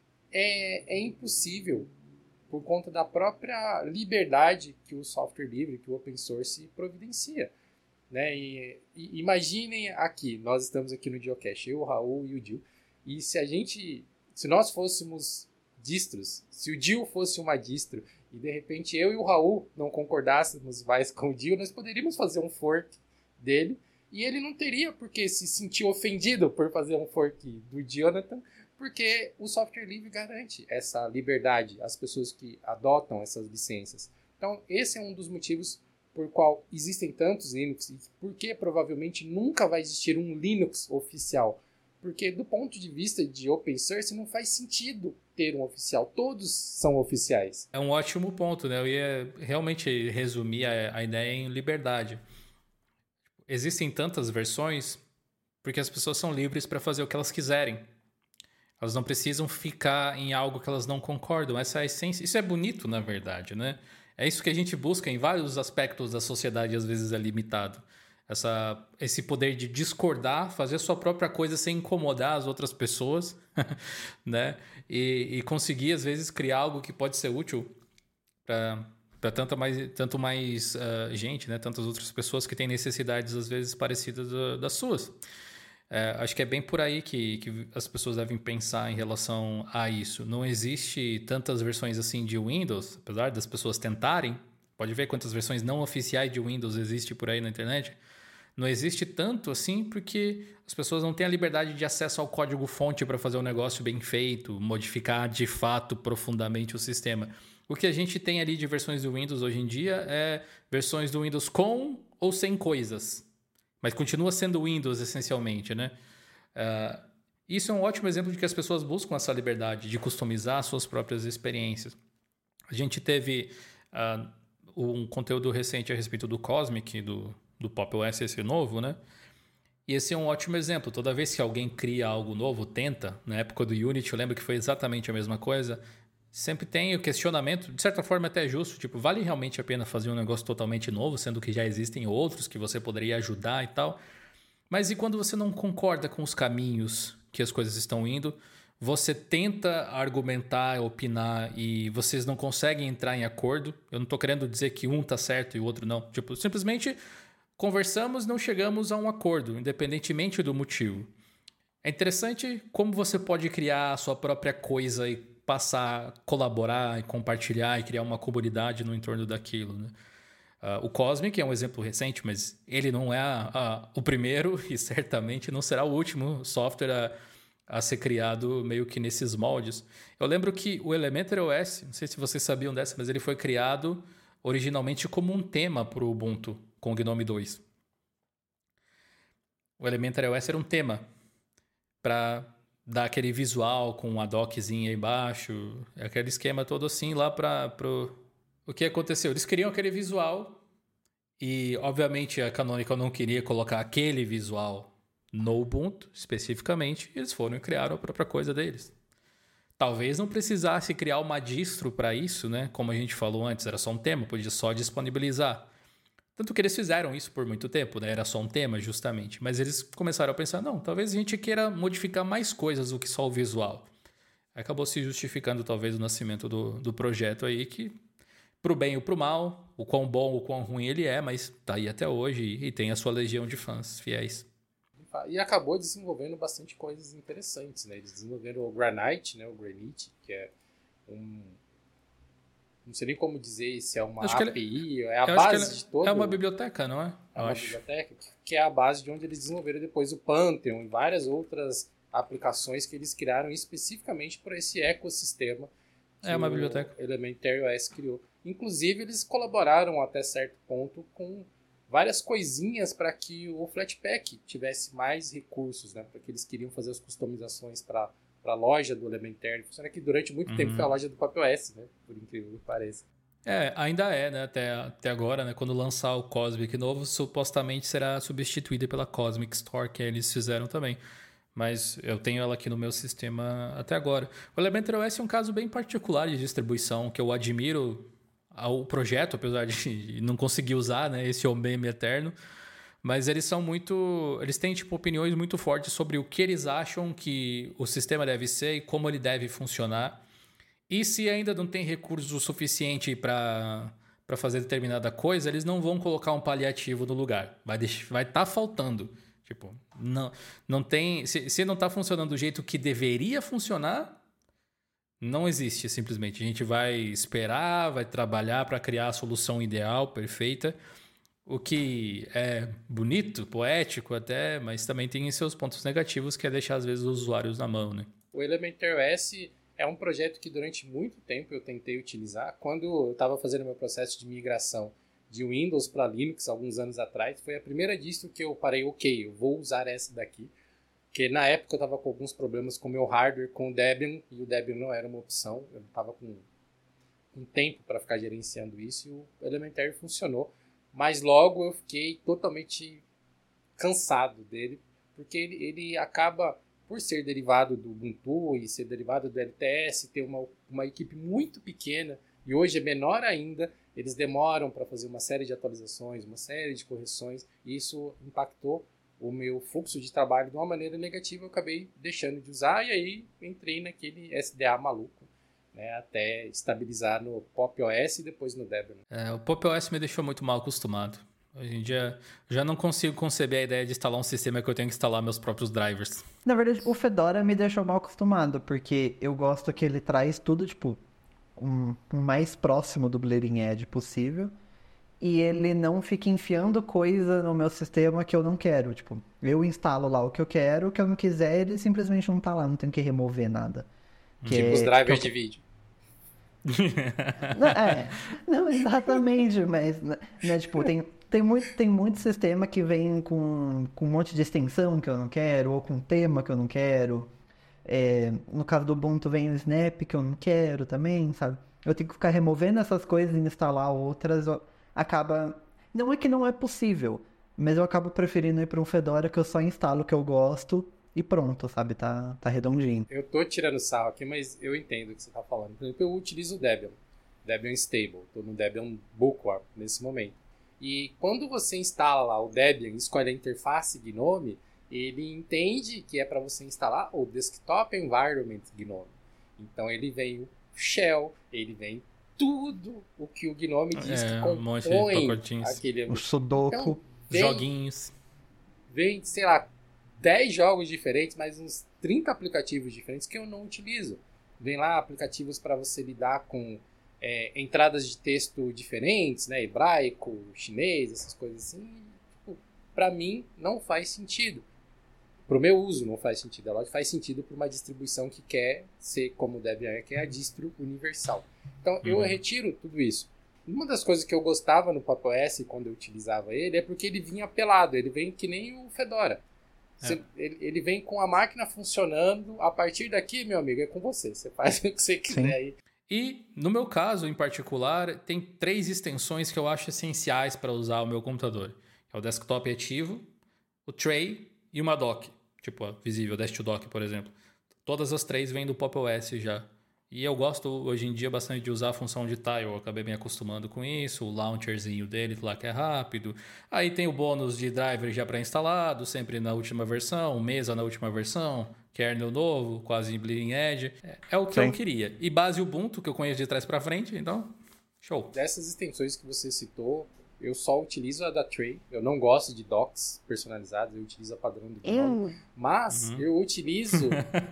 é, é impossível por conta da própria liberdade que o software livre, que o open source providencia. Né? E, e imaginem aqui, nós estamos aqui no Geocache, eu, o Raul e o Dil, e se a gente, se nós fôssemos distros, se o Dil fosse uma distro, e de repente eu e o Raul não concordássemos mais com o Dil, nós poderíamos fazer um fork dele, e ele não teria por que se sentir ofendido por fazer um fork do Jonathan, porque o software livre garante essa liberdade às pessoas que adotam essas licenças. Então, esse é um dos motivos por qual existem tantos Linux e por que provavelmente nunca vai existir um Linux oficial. Porque do ponto de vista de open source não faz sentido ter um oficial. Todos são oficiais. É um ótimo ponto, né? Eu ia realmente resumir a, a ideia em liberdade. Existem tantas versões porque as pessoas são livres para fazer o que elas quiserem. Elas não precisam ficar em algo que elas não concordam. Essa é a essência. Isso é bonito, na verdade, né? É isso que a gente busca em vários aspectos da sociedade, às vezes é limitado. Essa, esse poder de discordar, fazer a sua própria coisa sem incomodar as outras pessoas, né? E, e conseguir, às vezes, criar algo que pode ser útil para tanto mais, tanto mais uh, gente, né? Tantas outras pessoas que têm necessidades, às vezes, parecidas uh, das suas. É, acho que é bem por aí que, que as pessoas devem pensar em relação a isso. Não existe tantas versões assim de Windows, apesar das pessoas tentarem. Pode ver quantas versões não oficiais de Windows existe por aí na internet. Não existe tanto assim porque as pessoas não têm a liberdade de acesso ao código-fonte para fazer um negócio bem feito, modificar de fato profundamente o sistema. O que a gente tem ali de versões do Windows hoje em dia é versões do Windows com ou sem coisas. Mas continua sendo Windows, essencialmente, né? Uh, isso é um ótimo exemplo de que as pessoas buscam essa liberdade de customizar suas próprias experiências. A gente teve uh, um conteúdo recente a respeito do Cosmic, do, do Pop! O S, esse novo, né? E esse é um ótimo exemplo. Toda vez que alguém cria algo novo, tenta, na época do Unity, eu lembro que foi exatamente a mesma coisa, sempre tem o questionamento, de certa forma até justo, tipo, vale realmente a pena fazer um negócio totalmente novo, sendo que já existem outros que você poderia ajudar e tal? Mas e quando você não concorda com os caminhos que as coisas estão indo. Você tenta argumentar, opinar e vocês não conseguem entrar em acordo. Eu não estou querendo dizer que um tá certo e o outro não. Tipo, simplesmente conversamos e não chegamos a um acordo, independentemente do motivo. É interessante como você pode criar a sua própria coisa e passar a colaborar e compartilhar e criar uma comunidade no entorno daquilo, né? Uh, o Cosmic é um exemplo recente, mas ele não é a, a, o primeiro e certamente não será o último software a, a ser criado meio que nesses moldes. Eu lembro que o Elementary O S, não sei se vocês sabiam dessa, mas ele foi criado originalmente como um tema para o Ubuntu com o Gnome dois. O Elementary O S era um tema para dar aquele visual com uma doczinha aí embaixo, aquele esquema todo assim lá para pro... O que aconteceu? Eles queriam aquele visual e, obviamente, a Canonical não queria colocar aquele visual no Ubuntu, especificamente, e eles foram e criaram a própria coisa deles. Talvez não precisasse criar uma distro para isso, né? Como a gente falou antes, era só um tema, podia só disponibilizar. Tanto que eles fizeram isso por muito tempo, né? Era só um tema, justamente. Mas eles começaram a pensar, não, talvez a gente queira modificar mais coisas do que só o visual. Acabou se justificando, talvez, o nascimento do, do projeto aí, que... Pro bem ou pro mal, o quão bom ou quão ruim ele é, mas tá aí até hoje e, e tem a sua legião de fãs fiéis. E acabou desenvolvendo bastante coisas interessantes, né? Eles desenvolveram o Granite, né? O Granite, que é um... Não sei nem como dizer se é uma acho A P I, ele, é a base de todo... É uma biblioteca, não é? É uma acho. biblioteca, que é a base de onde eles desenvolveram depois o Pantheon e várias outras aplicações que eles criaram especificamente para esse ecossistema que é uma o biblioteca. Elementary O S criou. Inclusive, eles colaboraram até certo ponto com várias coisinhas para que o Flatpak tivesse mais recursos, né? Porque eles queriam fazer as customizações para a loja do Elementary. Funciona que durante muito uhum. tempo foi a loja do próprio O S, né? Por incrível que pareça. É, ainda é, né? Até, até agora, né? Quando lançar o Cosmic novo, supostamente será substituída pela Cosmic Store, que eles fizeram também. Mas eu tenho ela aqui no meu sistema até agora. O Elementary O S é um caso bem particular de distribuição, que eu admiro o projeto, apesar de não conseguir usar, né, esse meme eterno. Mas eles são muito... Eles têm tipo, opiniões muito fortes sobre o que eles acham que o sistema deve ser e como ele deve funcionar. E se ainda não tem recurso o suficiente para para fazer determinada coisa, eles não vão colocar um paliativo no lugar. Vai estar vai tá faltando. Tipo, não, não tem... Se, se não está funcionando do jeito que deveria funcionar, não existe, simplesmente. A gente vai esperar, vai trabalhar para criar a solução ideal, perfeita. O que é bonito, poético até, mas também tem seus pontos negativos, que é deixar, às vezes, os usuários na mão, né? O Elementary O S é um projeto que durante muito tempo eu tentei utilizar. Quando eu estava fazendo meu processo de migração de Windows para Linux, alguns anos atrás, foi a primeira distro que eu parei, ok, eu vou usar essa daqui. Porque na época eu estava com alguns problemas com o meu hardware, com o Debian, e o Debian não era uma opção. Eu não estava com, com tempo para ficar gerenciando isso, e o Elementary funcionou. Mas logo eu fiquei totalmente cansado dele, porque ele, ele acaba, por ser derivado do Ubuntu e ser derivado do L T S, ter uma, uma equipe muito pequena, e hoje é menor ainda, eles demoram para fazer uma série de atualizações, uma série de correções, e isso impactou o meu fluxo de trabalho de uma maneira negativa. Eu acabei deixando de usar e aí entrei naquele S D A maluco, né, até estabilizar no Pop O S e depois no Debian. É, o Pop O S me deixou muito mal acostumado. Hoje em dia, já não consigo conceber a ideia de instalar um sistema que eu tenho que instalar meus próprios drivers. Na verdade, o Fedora me deixou mal acostumado, porque eu gosto que ele traz tudo, tipo, um, um mais próximo do Bleeding Edge possível. E ele não fica enfiando coisa no meu sistema que eu não quero. Tipo, eu instalo lá o que eu quero, o que eu não quiser, ele simplesmente não tá lá, não tem que remover nada. Que tipo é, os drivers eu... de vídeo. Não, é, não exatamente, mas né, tipo, tem, tem, muito, tem muito sistema que vem com, com um monte de extensão que eu não quero, ou com tema que eu não quero. É, no caso do Ubuntu vem o Snap que eu não quero também, sabe? Eu tenho que ficar removendo essas coisas e instalar outras. Acaba... Não é que não é possível, mas eu acabo preferindo ir para um Fedora que eu só instalo o que eu gosto e pronto, sabe? Tá, tá redondinho. Eu tô tirando sarro aqui, mas eu entendo o que você tá falando. Por exemplo, eu utilizo o Debian. Debian Stable. Tô no Debian Bookworm nesse momento. E quando você instala lá o Debian e escolhe a interface Gnome, ele entende que é para você instalar o Desktop Environment Gnome. Então ele vem o shell, ele vem tudo o que o Gnome diz é, que compõe um monte de pacotinhos. aquele... O Sudoku. Então, vem, joguinhos. Vem, sei lá, dez jogos diferentes, mais uns trinta aplicativos diferentes que eu não utilizo. Vem lá aplicativos para você lidar com é, entradas de texto diferentes, né? Hebraico, chinês, essas coisas assim. Tipo, para mim, não faz sentido. Para o meu uso, não faz sentido. Ela faz sentido para uma distribuição que quer ser como o Debian, que é a distro universal. Então, uhum. eu retiro tudo isso. Uma das coisas que eu gostava no Pop! O S quando eu utilizava ele é porque ele vinha pelado. Ele vem que nem o Fedora. Você, é. ele, ele vem com a máquina funcionando. A partir daqui, meu amigo, é com você. Você faz o que você quiser Sim. aí. E, no meu caso, em particular, tem três extensões que eu acho essenciais para usar o meu computador. É o desktop ativo, o tray e uma dock. Tipo, a visível, Dash to Dock, por exemplo. Todas as três vêm do Pop! O S já. E eu gosto, hoje em dia, bastante de usar a função de tile. Eu acabei me acostumando com isso. O launcherzinho dele lá que é rápido. Aí tem o bônus de driver já pré-instalado, sempre na última versão. Mesa na última versão. Kernel novo, quase em Bleeding Edge. É, é o que Sim. eu queria. E base Ubuntu, que eu conheço de trás para frente. Então, show. Dessas extensões que você citou, eu só utilizo a da Tray. Eu não gosto de docs personalizados. Eu utilizo a padrão do Gnome. Mas uhum. eu utilizo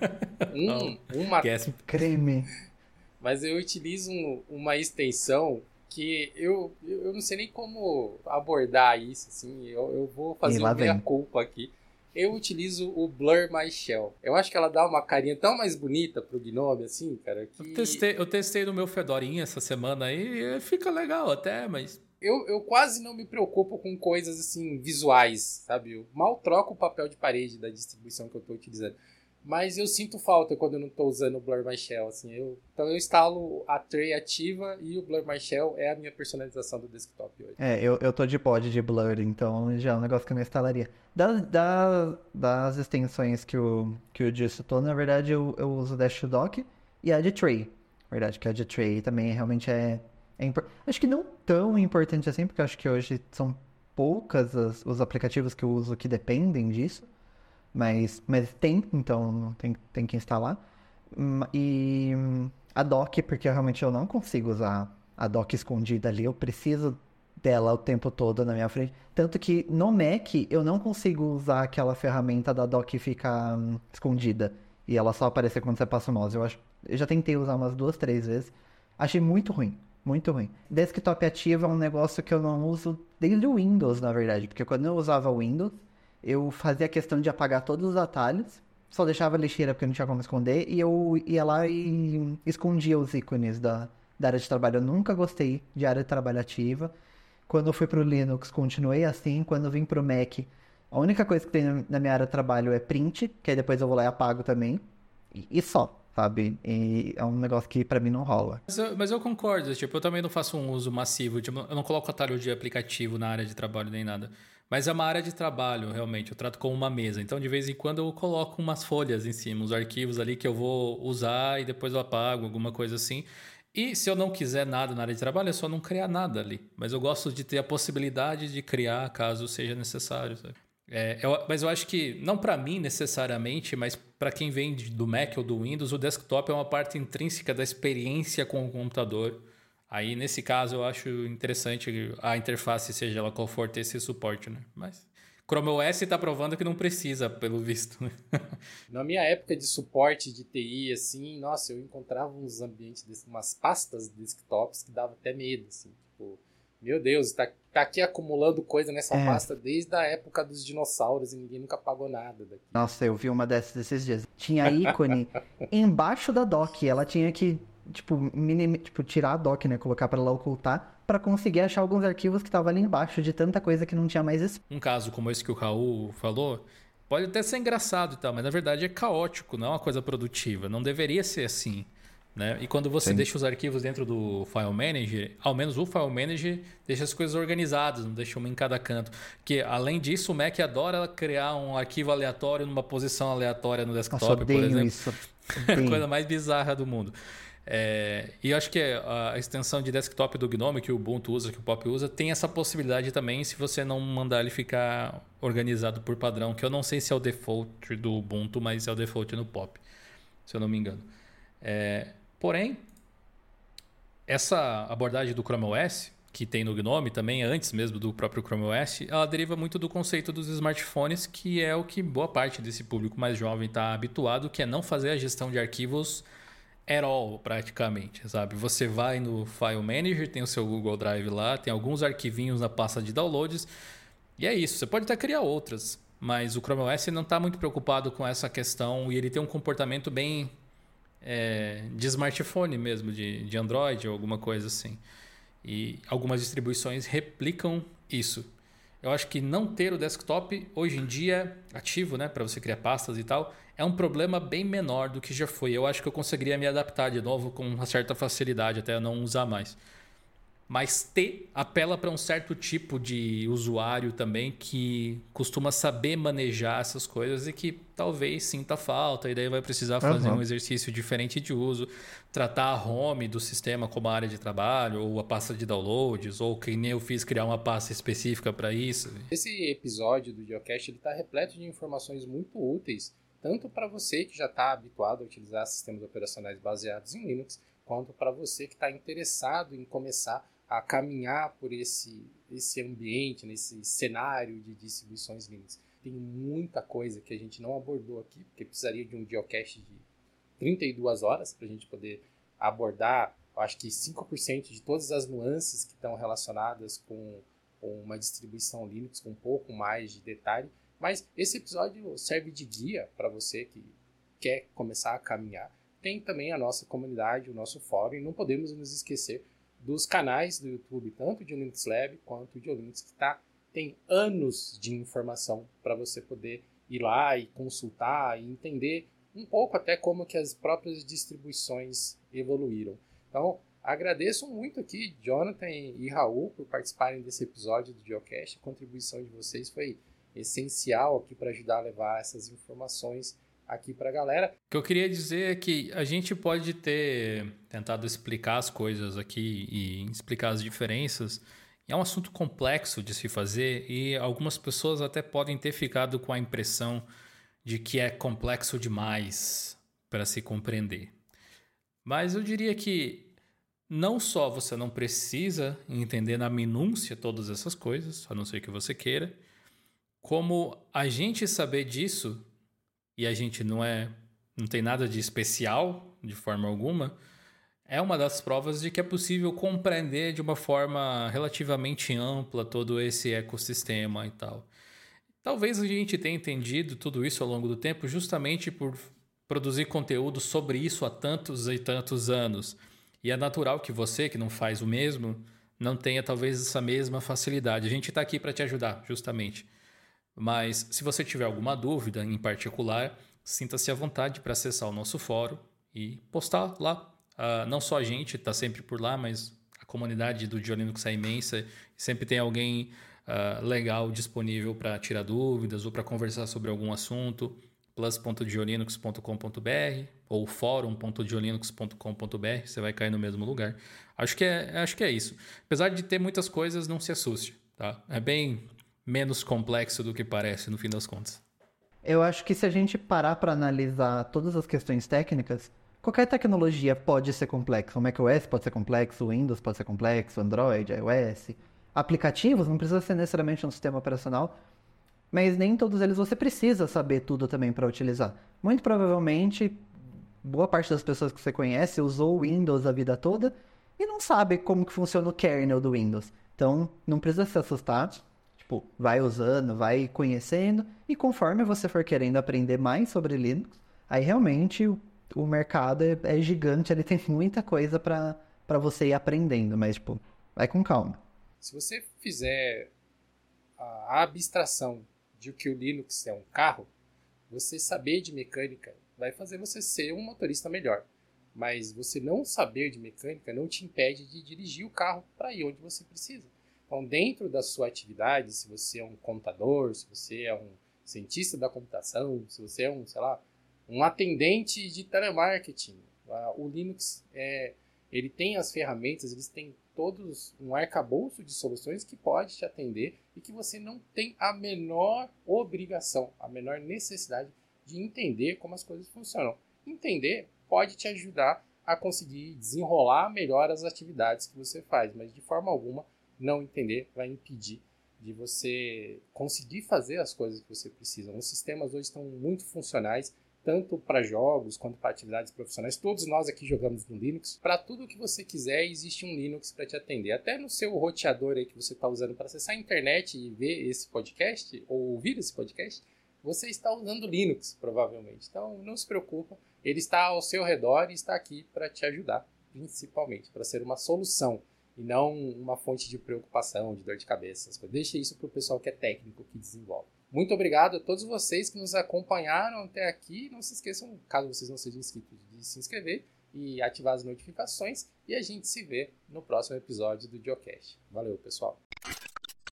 um, uma... Creme. Mas eu utilizo um, uma extensão que eu, eu não sei nem como abordar isso. Assim. Eu, eu vou fazer uma meia-culpa aqui. Eu utilizo o Blur My Shell. Eu acho que ela dá uma carinha tão mais bonita pro Gnome, assim, cara, que... Eu testei, eu testei no meu Fedorinha essa semana aí e fica legal até, mas... Eu, eu quase não me preocupo com coisas assim visuais, sabe? Eu mal troco o papel de parede da distribuição que eu estou utilizando. Mas eu sinto falta quando eu não estou usando o Blur My Shell. Assim, eu, então eu instalo a tray ativa e o Blur My Shell é a minha personalização do desktop hoje. É, eu, eu tô de pod de Blur, então já é um negócio que eu não instalaria. Das, das, das extensões que o, que o Gil citou, na verdade eu, eu uso o Dash to Dock e a de tray. Na verdade, que a de tray também realmente é... É impor... Acho que não tão importante assim, porque acho que hoje são poucas as, os aplicativos que eu uso que dependem disso. Mas, mas tem, então tem, tem que instalar. E a dock, porque realmente eu não consigo usar a dock escondida ali. Eu preciso dela o tempo todo na minha frente. Tanto que no Mac eu não consigo usar aquela ferramenta da dock ficar hum, escondida. E ela só aparecer quando você passa o mouse. Eu, acho... eu já tentei usar umas duas, três vezes. Achei muito ruim. Muito ruim. Desktop ativo é um negócio que eu não uso desde o Windows, na verdade. Porque quando eu usava o Windows, eu fazia questão de apagar todos os atalhos. Só deixava a lixeira porque não tinha como esconder. E eu ia lá e escondia os ícones da, da área de trabalho. Eu nunca gostei de área de trabalho ativa. Quando eu fui pro Linux, continuei assim. Quando eu vim pro Mac, a única coisa que tem na minha área de trabalho é print. Que aí depois eu vou lá e apago também. E, e só. Sabe? E é um negócio que pra mim não rola. Mas eu, mas eu concordo, tipo, eu também não faço um uso massivo, tipo, eu não coloco atalho de aplicativo na área de trabalho nem nada. Mas é uma área de trabalho, realmente, eu trato como uma mesa. Então, de vez em quando, eu coloco umas folhas em cima, uns arquivos ali que eu vou usar e depois eu apago, alguma coisa assim. E se eu não quiser nada na área de trabalho, é só não criar nada ali. Mas eu gosto de ter a possibilidade de criar caso seja necessário, sabe? É, eu, mas eu acho que, não para mim necessariamente, mas para quem vem de, do Mac ou do Windows, o desktop é uma parte intrínseca da experiência com o computador. Aí, nesse caso, eu acho interessante a interface, seja ela qual for, ter esse suporte, né? Mas Chrome O S está provando que não precisa, pelo visto. Né? Na minha época de suporte de T I, assim, nossa, eu encontrava uns ambientes, desse, umas pastas de desktops que dava até medo, assim, tipo... Meu Deus, tá, tá aqui acumulando coisa nessa é. pasta desde a época dos dinossauros e ninguém nunca pagou nada daqui. Nossa, eu vi uma dessas esses dias. Tinha ícone embaixo da dock. Ela tinha que, tipo, minim, tipo, tirar a dock, né? Colocar pra ela ocultar, pra conseguir achar alguns arquivos que estavam ali embaixo, de tanta coisa que não tinha mais espaço. Um caso como esse que o Raul falou, pode até ser engraçado e tal, mas na verdade é caótico, não é uma coisa produtiva. Não deveria ser assim. Né? E quando você Sim. deixa os arquivos dentro do File Manager, ao menos o File Manager deixa as coisas organizadas, não deixa uma em cada canto. Porque, além disso, o Mac adora criar um arquivo aleatório numa posição aleatória no desktop, Nossa, por exemplo. Isso. A coisa mais bizarra do mundo. É, e eu acho que a extensão de desktop do Gnome, que o Ubuntu usa, que o Pop usa, tem essa possibilidade também se você não mandar ele ficar organizado por padrão, que eu não sei se é o default do Ubuntu, mas é o default no Pop, se eu não me engano. É, porém, essa abordagem do Chrome O S, que tem no Gnome também, antes mesmo do próprio Chrome O S, ela deriva muito do conceito dos smartphones, que é o que boa parte desse público mais jovem está habituado, que é não fazer a gestão de arquivos at all, praticamente, sabe? Você vai no File Manager, tem o seu Google Drive lá, tem alguns arquivinhos na pasta de downloads, e é isso. Você pode até criar outras, mas o Chrome O S não está muito preocupado com essa questão e ele tem um comportamento bem é, de smartphone mesmo, de, de Android ou alguma coisa assim. E algumas distribuições replicam isso. Eu acho que não ter o desktop hoje em dia ativo, né, para você criar pastas e tal, é um problema bem menor do que já foi. Eu acho que eu conseguiria me adaptar de novo com uma certa facilidade até não usar mais. Mas ter apela para um certo tipo de usuário também que costuma saber manejar essas coisas e que talvez sinta falta e daí vai precisar fazer Uhum. um exercício diferente de uso, tratar a home do sistema como área de trabalho ou a pasta de downloads ou que nem eu fiz criar uma pasta específica para isso. Esse episódio do Geocast está repleto de informações muito úteis, tanto para você que já está habituado a utilizar sistemas operacionais baseados em Linux, quanto para você que está interessado em começar a caminhar por esse, esse ambiente, nesse cenário de distribuições Linux. Tem muita coisa que a gente não abordou aqui, porque precisaria de um Geocast de trinta e duas horas para a gente poder abordar, eu acho que cinco por cento de todas as nuances que estão relacionadas com, com uma distribuição Linux, com um pouco mais de detalhe. Mas esse episódio serve de guia para você que quer começar a caminhar. Tem também a nossa comunidade, o nosso fórum, e não podemos nos esquecer dos canais do YouTube, tanto de Linux Lab quanto de Linux, que tá, tem anos de informação para você poder ir lá e consultar e entender um pouco até como que as próprias distribuições evoluíram. Então, agradeço muito aqui, Jonathan e Raul, por participarem desse episódio do Geocast. A contribuição de vocês foi essencial aqui para ajudar a levar essas informações aqui para a galera. O que eu queria dizer é que a gente pode ter tentado explicar as coisas aqui e explicar as diferenças. É um assunto complexo de se fazer e algumas pessoas até podem ter ficado com a impressão de que é complexo demais para se compreender. Mas eu diria que não só você não precisa entender na minúcia todas essas coisas, a não ser que você queira, como a gente saber disso, e a gente não é, não tem nada de especial de forma alguma, é uma das provas de que é possível compreender de uma forma relativamente ampla todo esse ecossistema e tal. Talvez a gente tenha entendido tudo isso ao longo do tempo justamente por produzir conteúdo sobre isso há tantos e tantos anos. E é natural que você, que não faz o mesmo, não tenha talvez essa mesma facilidade. A gente está aqui para te ajudar, justamente. Mas se você tiver alguma dúvida em particular, sinta-se à vontade para acessar o nosso fórum e postar lá. Uh, não só a gente está sempre por lá, mas a comunidade do GeoLinux é imensa. Sempre tem alguém uh, legal disponível para tirar dúvidas ou para conversar sobre algum assunto. plus ponto geolinux ponto com ponto b r ou fórum ponto geolinux ponto com ponto b r, você vai cair no mesmo lugar. Acho que é, acho que é isso. Apesar de ter muitas coisas, não se assuste. Tá? É bem menos complexo do que parece, no fim das contas. Eu acho que se a gente parar para analisar todas as questões técnicas, qualquer tecnologia pode ser complexa. O macOS pode ser complexo, o Windows pode ser complexo, Android, iOS. Aplicativos não precisa ser necessariamente um sistema operacional, mas nem todos eles você precisa saber tudo também para utilizar. Muito provavelmente, boa parte das pessoas que você conhece usou o Windows a vida toda e não sabe como que funciona o kernel do Windows. Então, não precisa se assustar. Tipo, vai usando, vai conhecendo, e conforme você for querendo aprender mais sobre Linux, aí realmente o, o mercado é, é gigante, ele tem muita coisa para para você ir aprendendo, mas, tipo, vai com calma. Se você fizer a abstração de que o Linux é um carro, você saber de mecânica vai fazer você ser um motorista melhor. Mas você não saber de mecânica não te impede de dirigir o carro para ir onde você precisa. Então, dentro da sua atividade, se você é um contador, se você é um cientista da computação, se você é um, sei lá, um atendente de telemarketing. O Linux, é, ele tem as ferramentas, eles têm todos um arcabouço de soluções que pode te atender e que você não tem a menor obrigação, a menor necessidade de entender como as coisas funcionam. Entender pode te ajudar a conseguir desenrolar melhor as atividades que você faz, mas de forma alguma não entender vai impedir de você conseguir fazer as coisas que você precisa. Os sistemas hoje estão muito funcionais, tanto para jogos quanto para atividades profissionais. Todos nós aqui jogamos no Linux. Para tudo que você quiser, existe um Linux para te atender. Até no seu roteador aí que você está usando para acessar a internet e ver esse podcast, ou ouvir esse podcast, você está usando Linux, provavelmente. Então, não se preocupa. Ele está ao seu redor e está aqui para te ajudar, principalmente, para ser uma solução e não uma fonte de preocupação, de dor de cabeça. Deixa isso para o pessoal que é técnico, que desenvolve. Muito obrigado a todos vocês que nos acompanharam até aqui. Não se esqueçam, caso vocês não sejam inscritos, de se inscrever e ativar as notificações. E a gente se vê no próximo episódio do Geocast. Valeu, pessoal!